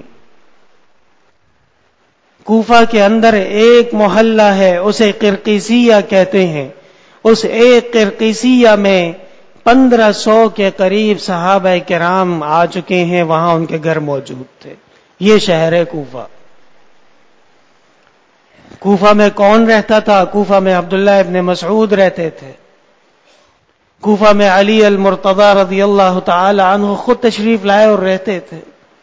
A: کوفہ کے اندر ایک محلہ ہے، اسے قرقیسیہ کہتے ہیں. اس ایک قرقیسیہ میں پندرہ سو کے قریب صحابہ کرام آ چکے ہیں، وہاں ان کے گھر موجود تھے. یہ شہر ہے کوفہ. کوفہ میں کون رہتا تھا؟ کوفہ میں عبداللہ ابن مسعود رہتے تھے. کوفہ میں علی المرتضی رضی اللہ تعالی عنہ خود تشریف لائے اور رہتے تھے.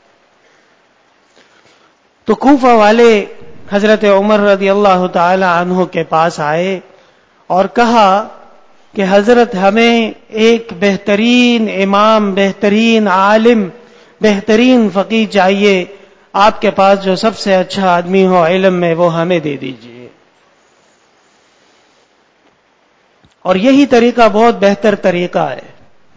A: تو کوفہ والے حضرت عمر رضی اللہ تعالی عنہ کے پاس آئے اور کہا کہ حضرت ہمیں ایک بہترین امام، بہترین عالم، بہترین فقیہ چاہیے. آپ کے پاس جو سب سے اچھا آدمی ہو علم میں وہ ہمیں دے دیجیے. اور یہی طریقہ بہت بہتر طریقہ ہے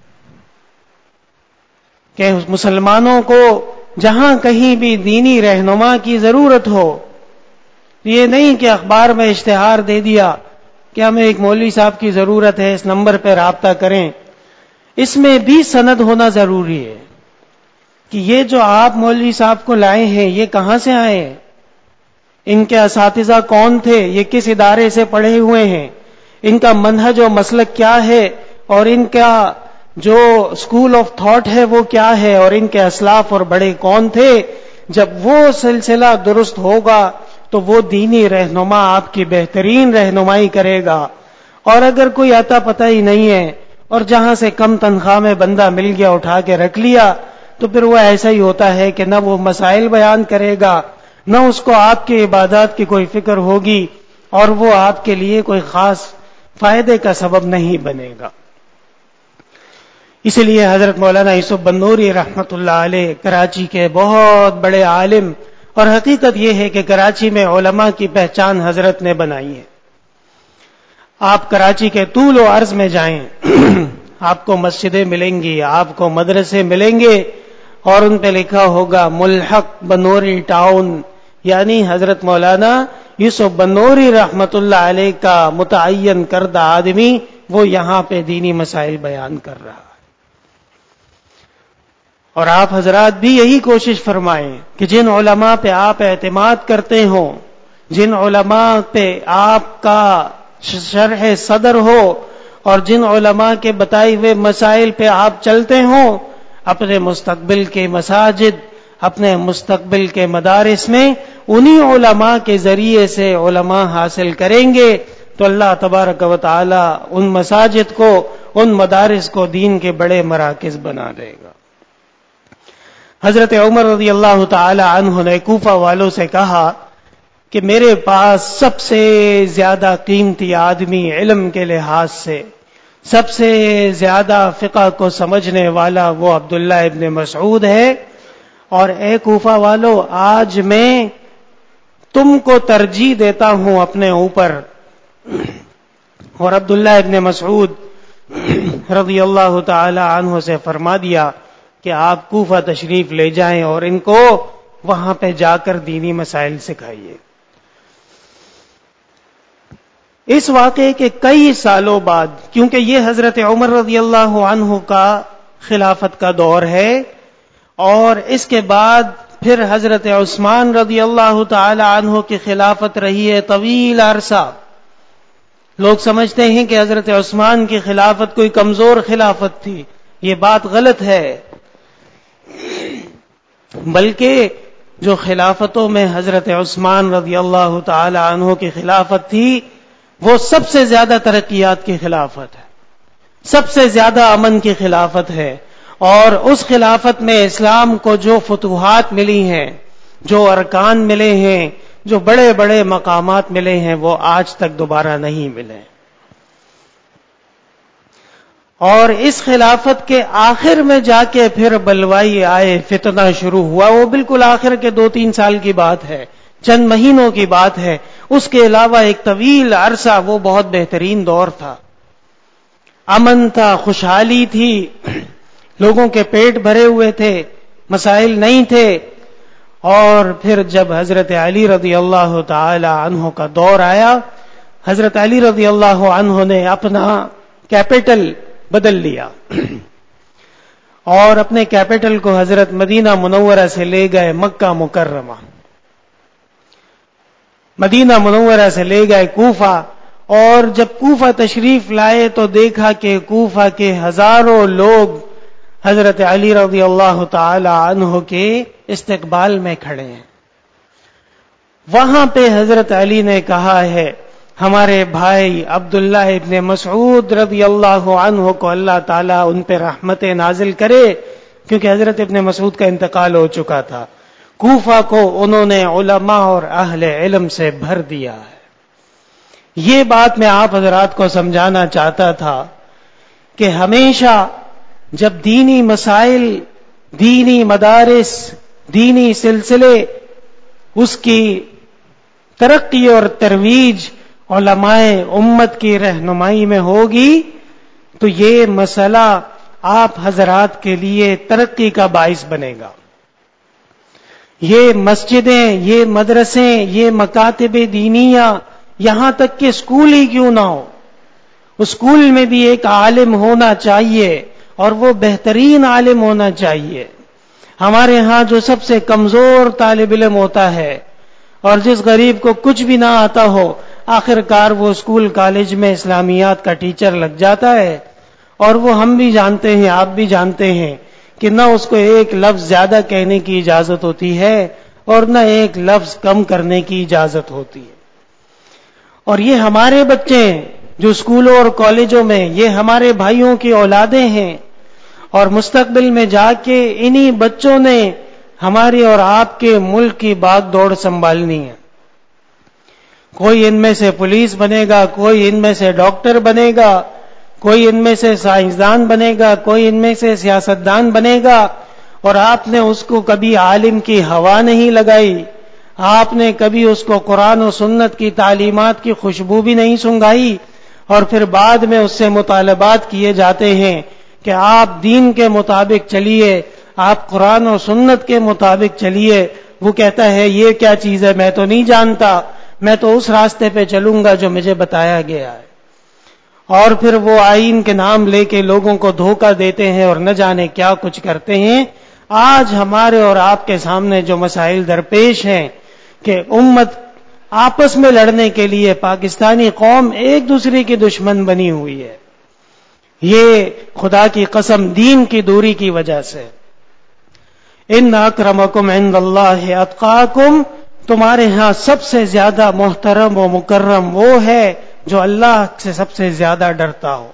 A: کہ مسلمانوں کو جہاں کہیں بھی دینی رہنما کی ضرورت ہو، یہ نہیں کہ اخبار میں اشتہار دے دیا کہ ہمیں ایک مولوی صاحب کی ضرورت ہے، اس نمبر پہ رابطہ کریں. اس میں بھی سند ہونا ضروری ہے کہ یہ جو آپ مولوی صاحب کو لائے ہیں یہ کہاں سے آئے ہیں، ان کے اساتذہ کون تھے، یہ کس ادارے سے پڑھے ہوئے ہیں، ان کا منہج و مسلک کیا ہے، اور ان کا جو اسکول آف تھاٹ ہے وہ کیا ہے، اور ان کے اسلاف اور بڑے کون تھے. جب وہ سلسلہ درست ہوگا تو وہ دینی رہنما آپ کی بہترین رہنمائی کرے گا. اور اگر کوئی آتا پتہ ہی نہیں ہے اور جہاں سے کم تنخواہ میں بندہ مل گیا اٹھا کے رکھ لیا، تو پھر وہ ایسا ہی ہوتا ہے کہ نہ وہ مسائل بیان کرے گا، نہ اس کو آپ کی عبادات کی کوئی فکر ہوگی، اور وہ آپ کے لیے کوئی خاص فائدے کا سبب نہیں بنے گا۔ اس لیے حضرت مولانا یوسف بنوری رحمۃ اللہ علیہ کراچی کے بہت بڑے عالم، اور حقیقت یہ ہے کہ کراچی میں علماء کی پہچان حضرت نے بنائی ہے۔ آپ کراچی کے طول و عرض میں جائیں، آپ کو مسجدیں ملیں گی، آپ کو مدرسے ملیں گے، اور ان پہ لکھا ہوگا ملحق بنوری ٹاؤن، یعنی حضرت مولانا یوسف بنوری رحمت اللہ علیہ کا متعین کردہ آدمی وہ یہاں پہ دینی مسائل بیان کر رہا ہے۔ اور آپ حضرات بھی یہی کوشش فرمائیں کہ جن علماء پہ آپ اعتماد کرتے ہوں، جن علماء پہ آپ کا شرح صدر ہو، اور جن علماء کے بتائے ہوئے مسائل پہ آپ چلتے ہوں، اپنے مستقبل کے مساجد، اپنے مستقبل کے مدارس میں انہی علماء کے ذریعے سے علماء حاصل کریں گے، تو اللہ تبارک و تعالی ان مساجد کو، ان مدارس کو دین کے بڑے مراکز بنا دے گا۔ حضرت عمر رضی اللہ تعالی عنہ نے کوفہ والوں سے کہا کہ میرے پاس سب سے زیادہ قیمتی آدمی علم کے لحاظ سے، سب سے زیادہ فقہ کو سمجھنے والا وہ عبداللہ ابن مسعود ہے، اور اے کوفہ والو، آج میں تم کو ترجیح دیتا ہوں اپنے اوپر۔ اور عبداللہ ابن مسعود رضی اللہ تعالی عنہ سے فرما دیا کہ آپ کوفہ تشریف لے جائیں اور ان کو وہاں پہ جا کر دینی مسائل سکھائیے۔ اس واقعے کے کئی سالوں بعد، کیونکہ یہ حضرت عمر رضی اللہ عنہ کا خلافت کا دور ہے، اور اس کے بعد پھر حضرت عثمان رضی اللہ تعالی عنہ کی خلافت رہی ہے طویل عرصہ۔ لوگ سمجھتے ہیں کہ حضرت عثمان کی خلافت کوئی کمزور خلافت تھی، یہ بات غلط ہے، بلکہ جو خلافتوں میں حضرت عثمان رضی اللہ تعالی عنہ کی خلافت تھی وہ سب سے زیادہ ترقیات کی خلافت ہے، سب سے زیادہ امن کی خلافت ہے، اور اس خلافت میں اسلام کو جو فتوحات ملی ہیں، جو ارکان ملے ہیں، جو بڑے بڑے مقامات ملے ہیں، وہ آج تک دوبارہ نہیں ملے۔ اور اس خلافت کے آخر میں جا کے پھر بلوائی آئے، فتنہ شروع ہوا، وہ بالکل آخر کے دو تین سال کی بات ہے، چند مہینوں کی بات ہے۔ اس کے علاوہ ایک طویل عرصہ وہ بہت بہترین دور تھا، امن تھا، خوشحالی تھی، لوگوں کے پیٹ بھرے ہوئے تھے، مسائل نہیں تھے۔ اور پھر جب حضرت علی رضی اللہ تعالی عنہ کا دور آیا، حضرت علی رضی اللہ عنہ نے اپنا کیپٹل بدل لیا اور اپنے کیپٹل کو حضرت مدینہ منورہ سے لے گئے مکہ مکرمہ، مدینہ منورہ سے لے گئے کوفہ۔ اور جب کوفہ تشریف لائے تو دیکھا کہ کوفہ کے ہزاروں لوگ حضرت علی رضی اللہ تعالی عنہ کے استقبال میں کھڑے ہیں۔ وہاں پہ حضرت علی نے کہا ہے ہمارے بھائی عبداللہ ابن مسعود رضی اللہ عنہ کو اللہ تعالیٰ ان پہ رحمت نازل کرے، کیونکہ حضرت ابن مسعود کا انتقال ہو چکا تھا۔ کوفہ کو انہوں نے علماء اور اہل علم سے بھر دیا ہے۔ یہ بات میں آپ حضرات کو سمجھانا چاہتا تھا کہ ہمیشہ جب دینی مسائل، دینی مدارس، دینی سلسلے، اس کی ترقی اور ترویج علماء امت کی رہنمائی میں ہوگی تو یہ مسئلہ آپ حضرات کے لیے ترقی کا باعث بنے گا۔ یہ مسجدیں، یہ مدرسے، یہ مکاتب دینیہ، یہاں تک کہ اسکول ہی کیوں نہ ہو، اسکول میں بھی ایک عالم ہونا چاہیے، اور وہ بہترین عالم ہونا چاہیے۔ ہمارے ہاں جو سب سے کمزور طالب علم ہوتا ہے اور جس غریب کو کچھ بھی نہ آتا ہو، آخر کار وہ اسکول کالج میں اسلامیات کا ٹیچر لگ جاتا ہے، اور وہ ہم بھی جانتے ہیں، آپ بھی جانتے ہیں کہ نہ اس کو ایک لفظ زیادہ کہنے کی اجازت ہوتی ہے اور نہ ایک لفظ کم کرنے کی اجازت ہوتی ہے۔ اور یہ ہمارے بچے ہیں، جو اسکولوں اور کالجوں میں، یہ ہمارے بھائیوں کی اولادیں ہیں، اور مستقبل میں جا کے انہی بچوں نے ہماری اور آپ کے ملک کی باغ دوڑ سنبھالنی ہے۔ کوئی ان میں سے پولیس بنے گا، کوئی ان میں سے ڈاکٹر بنے گا، کوئی ان میں سے سائنسدان بنے گا، کوئی ان میں سے سیاستدان بنے گا، اور آپ نے اس کو کبھی عالم کی ہوا نہیں لگائی، آپ نے کبھی اس کو قرآن و سنت کی تعلیمات کی خوشبو بھی نہیں سنگھائی، اور پھر بعد میں اس سے مطالبات کیے جاتے ہیں کہ آپ دین کے مطابق چلیے، آپ قرآن و سنت کے مطابق چلیے۔ وہ کہتا ہے یہ کیا چیز ہے، میں تو نہیں جانتا، میں تو اس راستے پہ چلوں گا جو مجھے بتایا گیا ہے۔ اور پھر وہ آئین کے نام لے کے لوگوں کو دھوکہ دیتے ہیں اور نہ جانے کیا کچھ کرتے ہیں۔ آج ہمارے اور آپ کے سامنے جو مسائل درپیش ہیں کہ امت آپس میں لڑنے کے لیے پاکستانی قوم ایک دوسرے کی دشمن بنی ہوئی ہے، یہ خدا کی قسم دین کی دوری کی وجہ سے۔ ان اکرمکم عند اللہ اتقاکم، تمہارے ہاں سب سے زیادہ محترم و مکرم وہ ہے جو اللہ سے سب سے زیادہ ڈرتا ہو۔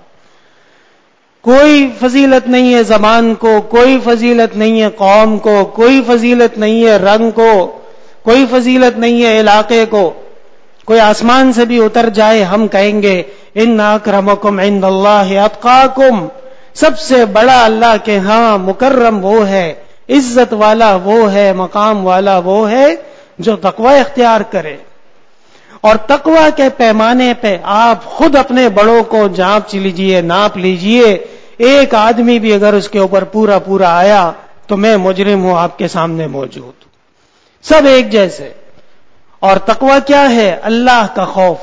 A: کوئی فضیلت نہیں ہے زبان کو، کوئی فضیلت نہیں ہے قوم کو، کوئی فضیلت نہیں ہے رنگ کو، کوئی فضیلت نہیں ہے علاقے کو۔ کوئی آسمان سے بھی اتر جائے ہم کہیں گے ان اکرمکم عند اللہ اتقاکم، سب سے بڑا اللہ کے ہاں مکرم وہ ہے، عزت والا وہ ہے، مقام والا وہ ہے جو تقوی اختیار کرے۔ اور تقوی کے پیمانے پہ آپ خود اپنے بڑوں کو جانچ لیجئے، ناپ لیجئے، ایک آدمی بھی اگر اس کے اوپر پورا پورا آیا تو میں مجرم ہوں آپ کے سامنے موجود، سب ایک جیسے۔ اور تقوی کیا ہے؟ اللہ کا خوف۔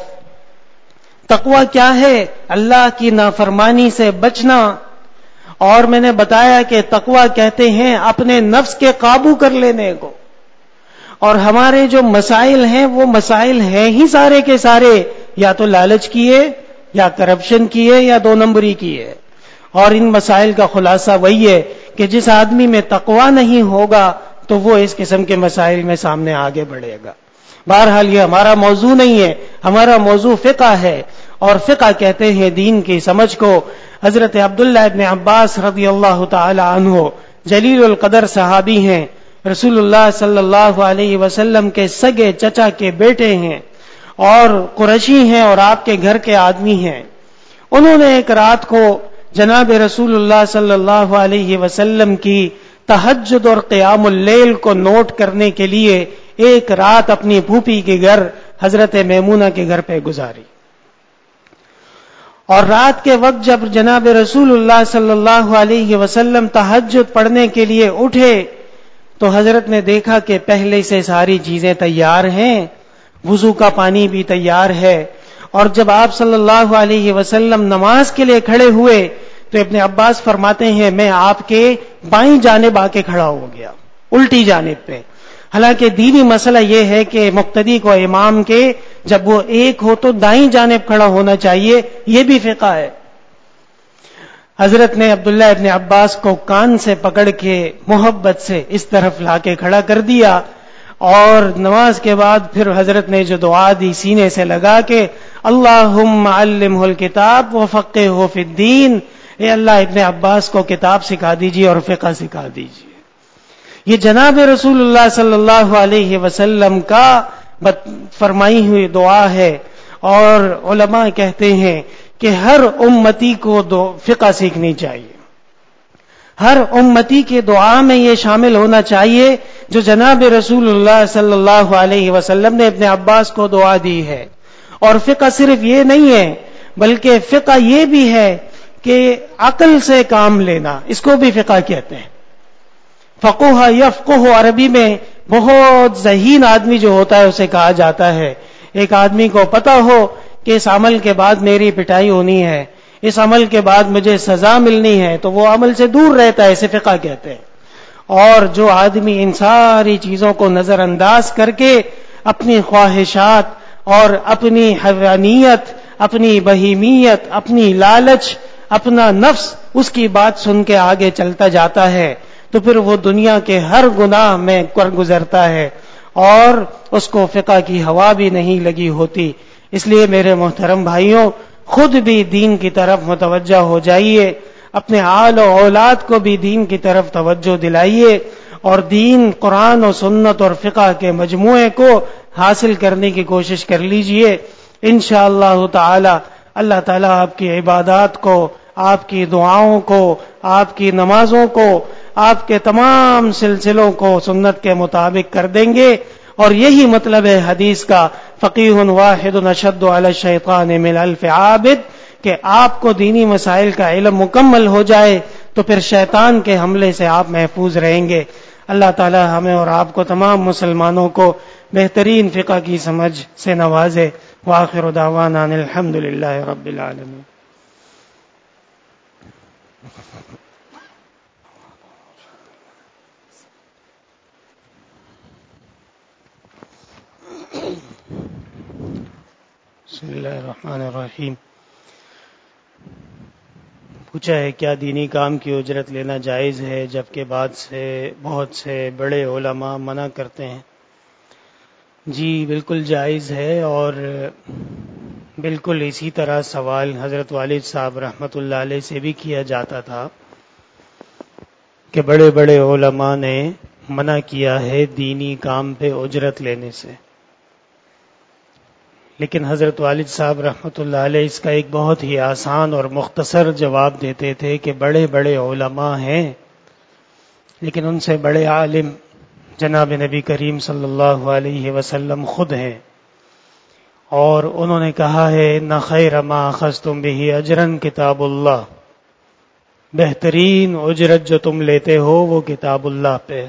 A: تقوی کیا ہے؟ اللہ کی نافرمانی سے بچنا۔ اور میں نے بتایا کہ تقوی کہتے ہیں اپنے نفس کے قابو کر لینے کو۔ اور ہمارے جو مسائل ہیں وہ مسائل ہیں ہی سارے کے سارے یا تو لالچ کیے، یا کرپشن کیے، یا دو نمبری کیے۔ اور ان مسائل کا خلاصہ وہی ہے کہ جس آدمی میں تقوی نہیں ہوگا تو وہ اس قسم کے مسائل میں سامنے آگے بڑھے گا۔ بہرحال یہ ہمارا موضوع نہیں ہے، ہمارا موضوع فقہ ہے، اور فقہ کہتے ہیں دین کی سمجھ کو۔ حضرت عبداللہ ابن عباس رضی اللہ تعالی عنہ جلیل القدر صحابی ہیں، رسول اللہ صلی اللہ علیہ وسلم کے سگے چچا کے بیٹے ہیں، اور قریشی ہیں اور آپ کے گھر کے آدمی ہیں۔ انہوں نے ایک رات کو جناب رسول اللہ صلی اللہ علیہ وسلم کی تہجد اور قیام اللیل کو نوٹ کرنے کے لیے ایک رات اپنی پھوپھی کے گھر حضرت میمونہ کے گھر پہ گزاری۔ اور رات کے وقت جب جناب رسول اللہ صلی اللہ علیہ وسلم تہجد پڑھنے کے لیے اٹھے تو حضرت نے دیکھا کہ پہلے سے ساری چیزیں تیار ہیں، وضو کا پانی بھی تیار ہے۔ اور جب آپ صلی اللہ علیہ وسلم نماز کے لیے کھڑے ہوئے تو ابن عباس فرماتے ہیں میں آپ کے بائیں جانب آ کے کھڑا ہو گیا، الٹی جانب پہ۔ حالانکہ دینی مسئلہ یہ ہے کہ مقتدی کو امام کے جب وہ ایک ہو تو دائیں جانب کھڑا ہونا چاہیے، یہ بھی فقہ ہے۔ حضرت نے عبداللہ ابن عباس کو کان سے پکڑ کے محبت سے اس طرف لا کے کھڑا کر دیا، اور نماز کے بعد پھر حضرت نے جو دعا دی سینے سے لگا کے اللہم علمہ الکتاب وفقہہ فی الدین، اے اللہ ابن عباس کو کتاب سکھا دیجیے اور فقہ سکھا دیجیے۔ یہ جناب رسول اللہ صلی اللہ علیہ وسلم کا فرمائی ہوئی دعا ہے، اور علماء کہتے ہیں کہ ہر امتی کو دو فقہ سیکھنی چاہیے، ہر امتی کے دعا میں یہ شامل ہونا چاہیے جو جناب رسول اللہ صلی اللہ علیہ وسلم نے ابن عباس کو دعا دی ہے۔ اور فقہ صرف یہ نہیں ہے بلکہ فقہ یہ بھی ہے کہ عقل سے کام لینا، اس کو بھی فقہ کہتے ہیں۔ فقہ یفقہ عربی میں بہت ذہین آدمی جو ہوتا ہے اسے کہا جاتا ہے۔ ایک آدمی کو پتا ہو کہ اس عمل کے بعد میری پٹائی ہونی ہے، اس عمل کے بعد مجھے سزا ملنی ہے، تو وہ عمل سے دور رہتا ہے، اسے فقہ کہتے ہیں۔ اور جو آدمی ان ساری چیزوں کو نظر انداز کر کے اپنی خواہشات اور اپنی حیوانیت، اپنی بہیمیت، اپنی لالچ، اپنا نفس، اس کی بات سن کے آگے چلتا جاتا ہے تو پھر وہ دنیا کے ہر گناہ میں کر گزرتا ہے اور اس کو فقہ کی ہوا بھی نہیں لگی ہوتی۔ اس لیے میرے محترم بھائیوں، خود بھی دین کی طرف متوجہ ہو جائیے، اپنے آل و اولاد کو بھی دین کی طرف توجہ دلائیے، اور دین، قرآن و سنت اور فقہ کے مجموعے کو حاصل کرنے کی کوشش کر لیجئے۔ انشاءاللہ تعالی اللہ تعالی آپ کی عبادات کو، آپ کی دعاؤں کو، آپ کی نمازوں کو، آپ کے تمام سلسلوں کو سنت کے مطابق کر دیں گے۔ اور یہی مطلب ہے حدیث کا، فقیہ واحد اشد علی الشیطان من الف عابد، کہ آپ کو دینی مسائل کا علم مکمل ہو جائے تو پھر شیطان کے حملے سے آپ محفوظ رہیں گے۔ اللہ تعالی ہمیں اور آپ کو، تمام مسلمانوں کو بہترین فقہ کی سمجھ سے نوازے۔ وآخر دعوانا ان الحمد للہ رب العالمین۔ بسم اللہ الرحمن الرحیم۔ پوچھا ہے کیا دینی کام کی اجرت لینا جائز ہے، جبکہ بعد سے بہت سے بڑے علماء منع کرتے ہیں؟ جی بالکل جائز ہے، اور بالکل اسی طرح سوال حضرت والد صاحب رحمۃ اللہ علیہ سے بھی کیا جاتا تھا کہ بڑے بڑے علماء نے منع کیا ہے دینی کام پہ اجرت لینے سے، لیکن حضرت والد صاحب رحمۃ اللہ علیہ اس کا ایک بہت ہی آسان اور مختصر جواب دیتے تھے کہ بڑے بڑے علماء ہیں، لیکن ان سے بڑے عالم جناب نبی کریم صلی اللہ علیہ وسلم خود ہیں، اور انہوں نے کہا ہے نہ خیر ما اخذتم به اجرا کتاب اللہ، بہترین اجرت جو تم لیتے ہو وہ کتاب اللہ پہ۔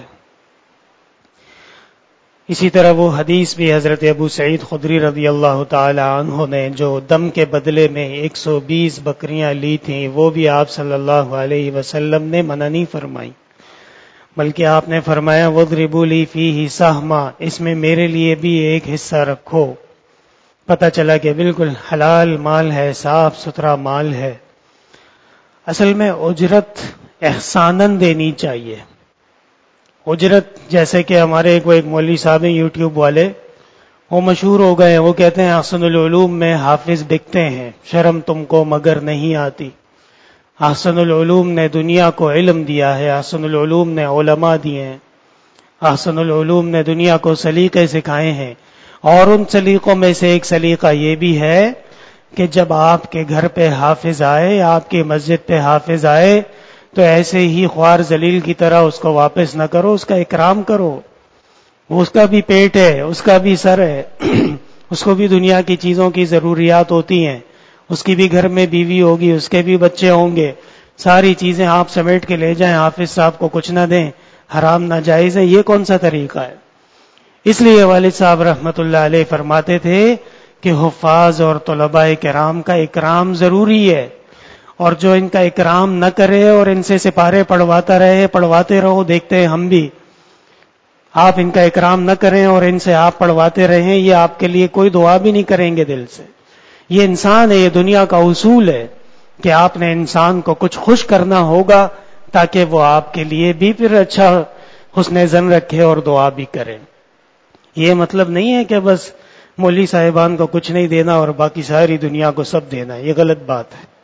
A: اسی طرح وہ حدیث بھی حضرت ابو سعید خدری رضی اللہ تعالی عنہ نے جو دم کے بدلے میں ایک سو بیس بکریاں لی تھیں، وہ بھی آپ صلی اللہ علیہ وسلم نے منع نہیں فرمائی، بلکہ آپ نے فرمایا وَاضْرِبُوا لِي فِيهِ سَهْمًا، اس میں میرے لیے بھی ایک حصہ رکھو۔ پتہ چلا کہ بالکل حلال مال ہے، صاف ستھرا مال ہے۔ اصل میں اجرت احساناً دینی چاہیے۔ اجرت جیسے کہ ہمارے کوئی ایک مولوی صاحب ہیں یوٹیوب والے، وہ مشہور ہو گئے ہیں، وہ کہتے ہیں احسن العلوم میں حافظ بکتے ہیں، شرم تم کو مگر نہیں آتی۔ احسن العلوم نے دنیا کو علم دیا ہے، احسن العلوم نے علماء دیے ہیں، احسن العلوم نے دنیا کو سلیقے سکھائے ہیں، اور ان سلیقوں میں سے ایک سلیقہ یہ بھی ہے کہ جب آپ کے گھر پہ حافظ آئے، آپ کی مسجد پہ حافظ آئے، تو ایسے ہی خوار ذلیل کی طرح اس کو واپس نہ کرو، اس کا اکرام کرو۔ وہ اس کا بھی پیٹ ہے، اس کا بھی سر ہے، اس کو بھی دنیا کی چیزوں کی ضروریات ہوتی ہیں، اس کی بھی گھر میں بیوی ہوگی، اس کے بھی بچے ہوں گے، ساری چیزیں آپ سمیٹ کے لے جائیں، حافظ صاحب کو کچھ نہ دیں، حرام ناجائز ہے، یہ کون سا طریقہ ہے؟ اس لیے والد صاحب رحمۃ اللہ علیہ فرماتے تھے کہ حفاظ اور طلباء کرام کا اکرام ضروری ہے، اور جو ان کا اکرام نہ کرے اور ان سے سپارے پڑھواتا رہے، پڑھواتے رہو، دیکھتے ہیں ہم بھی، آپ ان کا اکرام نہ کریں اور ان سے آپ پڑھواتے رہیں، یہ آپ کے لیے کوئی دعا بھی نہیں کریں گے دل سے۔ یہ انسان ہے، یہ دنیا کا اصول ہے کہ آپ نے انسان کو کچھ خوش کرنا ہوگا تاکہ وہ آپ کے لیے بھی پھر اچھا حسن ظن رکھے اور دعا بھی کرے۔ یہ مطلب نہیں ہے کہ بس مولوی صاحبان کو کچھ نہیں دینا اور باقی ساری دنیا کو سب دینا، یہ غلط بات ہے۔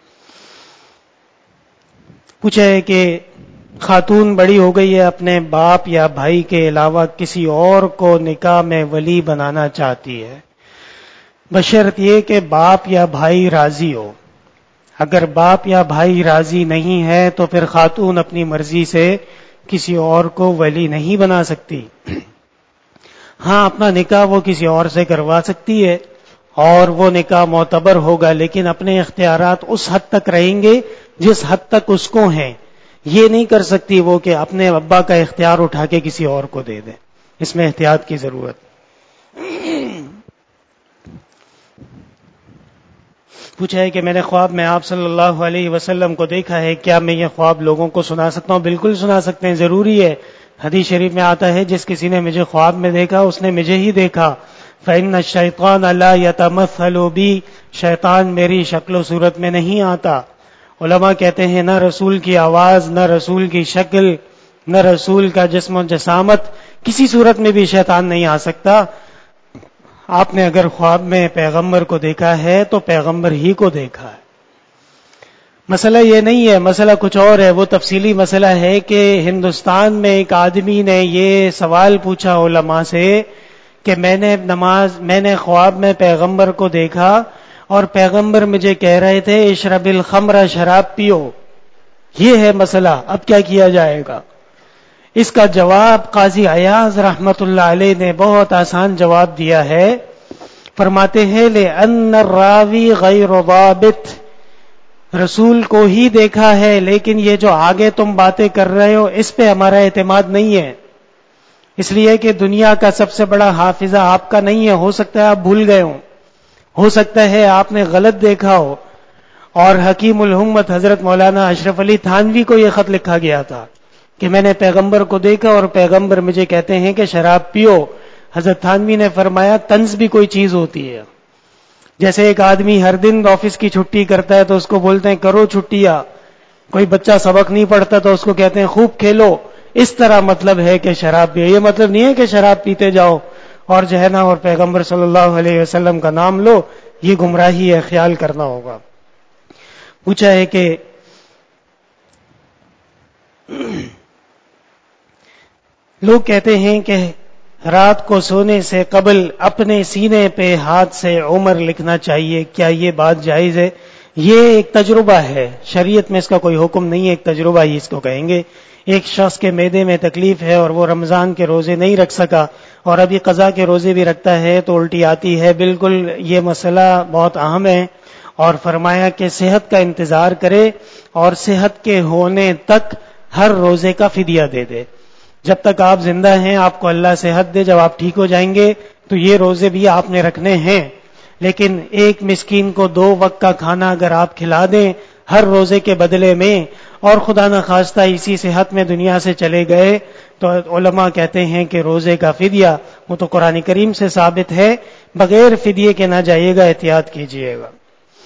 A: پوچھا ہے کہ خاتون بڑی ہو گئی ہے، اپنے باپ یا بھائی کے علاوہ کسی اور کو نکاح میں ولی بنانا چاہتی ہے، بشرط یہ کہ باپ یا بھائی راضی ہو۔ اگر باپ یا بھائی راضی نہیں ہے تو پھر خاتون اپنی مرضی سے کسی اور کو ولی نہیں بنا سکتی۔ ہاں اپنا نکاح وہ کسی اور سے کروا سکتی ہے اور وہ نکاح معتبر ہوگا، لیکن اپنے اختیارات اس حد تک رہیں گے جس حد تک اس کو ہیں۔ یہ نہیں کر سکتی وہ کہ اپنے ابا کا اختیار اٹھا کے کسی اور کو دے دے، اس میں احتیاط کی ضرورت۔ پوچھا ہے کہ میں نے خواب میں آپ صلی اللہ علیہ وسلم کو دیکھا ہے، کیا میں یہ خواب لوگوں کو سنا سکتا ہوں؟ بالکل سنا سکتے ہیں، ضروری ہے۔ حدیث شریف میں آتا ہے جس کسی نے مجھے خواب میں دیکھا اس نے مجھے ہی دیکھا۔ فَإِنَّ الشَّيْطَانَ لَا يَتَمَثَّلُ بِي، شیطان میری شکل و صورت میں نہیں آتا۔ علماء کہتے ہیں نہ رسول کی آواز، نہ رسول کی شکل، نہ رسول کا جسم و جسامت، کسی صورت میں بھی شیطان نہیں آ سکتا۔ آپ نے اگر خواب میں پیغمبر کو دیکھا ہے تو پیغمبر ہی کو دیکھا ہے. مسئلہ یہ نہیں ہے، مسئلہ کچھ اور ہے. وہ تفصیلی مسئلہ ہے کہ ہندوستان میں ایک آدمی نے یہ سوال پوچھا علماء سے کہ میں نے نماز میں نے خواب میں پیغمبر کو دیکھا اور پیغمبر مجھے کہہ رہے تھے اشرب الخمر، شراب پیو. یہ ہے مسئلہ، اب کیا کیا جائے گا؟ اس کا جواب قاضی ایاز رحمت اللہ علیہ نے بہت آسان جواب دیا ہے. فرماتے ہیں لِأَنَّ الرَّاوِي غَيْرُ ضَابِطٍ، رسول کو ہی دیکھا ہے لیکن یہ جو آگے تم باتیں کر رہے ہو اس پہ ہمارا اعتماد نہیں ہے، اس لیے کہ دنیا کا سب سے بڑا حافظہ آپ کا نہیں ہے. ہو سکتا ہے آپ بھول گئے ہوں، ہو سکتا ہے آپ نے غلط دیکھا ہو. اور حکیم الامت حضرت مولانا اشرف علی تھانوی کو یہ خط لکھا گیا تھا کہ میں نے پیغمبر کو دیکھا اور پیغمبر مجھے کہتے ہیں کہ شراب پیو. حضرت تھانوی نے فرمایا طنز بھی کوئی چیز ہوتی ہے. جیسے ایک آدمی ہر دن آفس کی چھٹی کرتا ہے تو اس کو بولتے ہیں کرو چھٹیاں، کوئی بچہ سبق نہیں پڑھتا تو اس کو کہتے ہیں خوب کھیلو. اس طرح مطلب ہے کہ شراب پیو. یہ مطلب نہیں ہے کہ شراب پیتے جاؤ اور جو ہے نا اور پیغمبر صلی اللہ علیہ وسلم کا نام لو، یہ گمراہی ہے، خیال کرنا ہوگا. پوچھا ہے کہ لوگ کہتے ہیں کہ رات کو سونے سے قبل اپنے سینے پہ ہاتھ سے عمر لکھنا چاہیے، کیا یہ بات جائز ہے؟ یہ ایک تجربہ ہے، شریعت میں اس کا کوئی حکم نہیں ہے، ایک تجربہ ہی اس کو کہیں گے. ایک شخص کے معدے میں تکلیف ہے اور وہ رمضان کے روزے نہیں رکھ سکا اور ابھی قضا کے روزے بھی رکھتا ہے تو الٹی آتی ہے. بالکل یہ مسئلہ بہت اہم ہے اور فرمایا کہ صحت کا انتظار کرے اور صحت کے ہونے تک ہر روزے کا فدیہ دے دے. جب تک آپ زندہ ہیں آپ کو اللہ صحت دے، جب آپ ٹھیک ہو جائیں گے تو یہ روزے بھی آپ نے رکھنے ہیں. لیکن ایک مسکین کو دو وقت کا کھانا اگر آپ کھلا دیں ہر روزے کے بدلے میں اور خدا نخواستہ اسی صحت میں دنیا سے چلے گئے تو علماء کہتے ہیں کہ روزے کا فدیہ وہ تو قرآن کریم سے ثابت ہے، بغیر فدیے کے نہ جائیے گا، احتیاط کیجیے گا.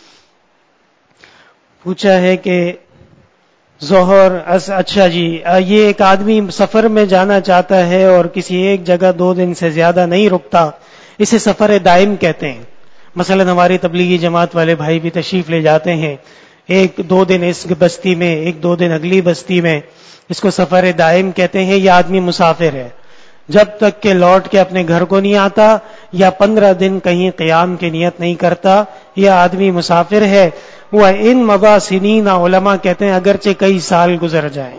A: پوچھا ہے کہ ظہر اچھا جی یہ ایک آدمی سفر میں جانا چاہتا ہے اور کسی ایک جگہ دو دن سے زیادہ نہیں رکتا، اسے سفر دائم کہتے ہیں. مثلا ہماری تبلیغی جماعت والے بھائی بھی تشریف لے جاتے ہیں، ایک دو دن اس بستی میں ایک دو دن اگلی بستی میں، اس کو سفر دائم کہتے ہیں. یہ آدمی مسافر ہے، جب تک کہ لوٹ کے اپنے گھر کو نہیں آتا یا پندرہ دن کہیں قیام کی نیت نہیں کرتا یہ آدمی مسافر ہے. وہ ان مضى سنین، علماء کہتے ہیں اگرچہ کئی سال گزر جائیں.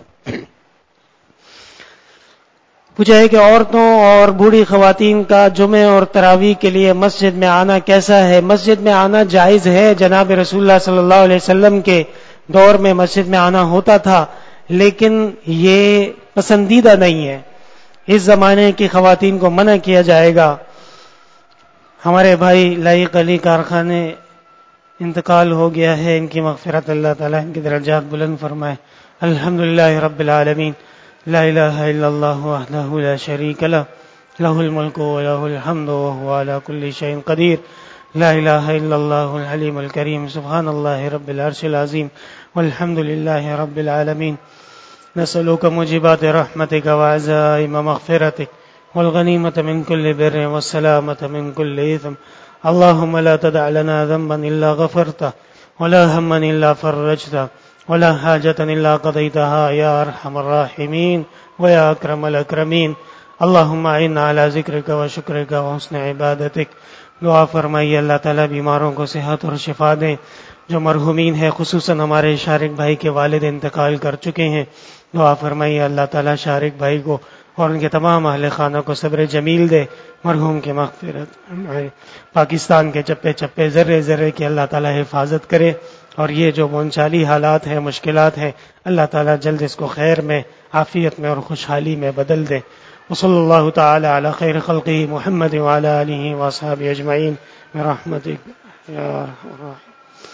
A: پوچھا ہے کہ عورتوں اور بوڑھی خواتین کا جمعے اور تراویح کے لیے مسجد میں آنا کیسا ہے؟ مسجد میں آنا جائز ہے، جناب رسول اللہ صلی اللہ علیہ وسلم کے دور میں مسجد میں آنا ہوتا تھا، لیکن یہ پسندیدہ نہیں ہے. اس زمانے کی خواتین کو منع کیا جائے گا. ہمارے بھائی لائق علی کارخانے انتقال ہو گیا ہے، ان کی مغفرت اللہ تعالیٰ ان کی درجات بلند فرمائے. الحمدللہ رب العالمین، لا الہ الا اللہ وحدہ لا شریک لہ، لہ الملک ولہ الحمد وہو علی کل شیء قدیر. لا الہ الا اللہ العلیم الکریم، سبحان اللہ رب العرش العظیم، والحمدللہ رب العالمین. نسألک موجبات رحمتک وعزائم مغفرتک والغنیمة من كل بر والسلامة من كل إثم. اللهم لا تدع لنا ذنبا إلا غفرته ولا هما إلا فرجته ولا حاجة إلا قضيتها يا أرحم الراحمين ويا أكرم الأكرمين. اللهم أعنا على ذكرك وشكرك وحسن عبادتك. دعا فرمائیے اللہ تعالیٰ بیماروں کو صحت اور شفا دیں. جو مرحومین ہیں خصوصاً ہمارے شارق بھائی کے والد انتقال کر چکے ہیں، دعا فرمائیے اللہ تعالیٰ شارق بھائی کو اور ان کے تمام اہل خانہ کو صبر جمیل دے، مرحوم کے مغفرت. پاکستان کے چپے چپے ذرے ذرے کی اللہ تعالیٰ حفاظت کرے اور یہ جو منچالی حالات ہیں مشکلات ہیں اللہ تعالیٰ جلد اس کو خیر میں عافیت میں اور خوشحالی میں بدل دے. وصلی اللہ تعالی علی خیر خلقہ محمد وعلی آلہ واصحابہ اجمعین برحمتک یا ارحم الراحمین.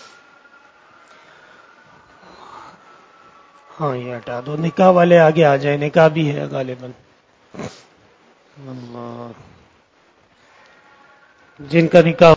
A: ہاں یہ ہٹا دو، نکاح والے آگے آ جائیں، نکاح بھی ہے غالباً. اللہ جن کا نکاح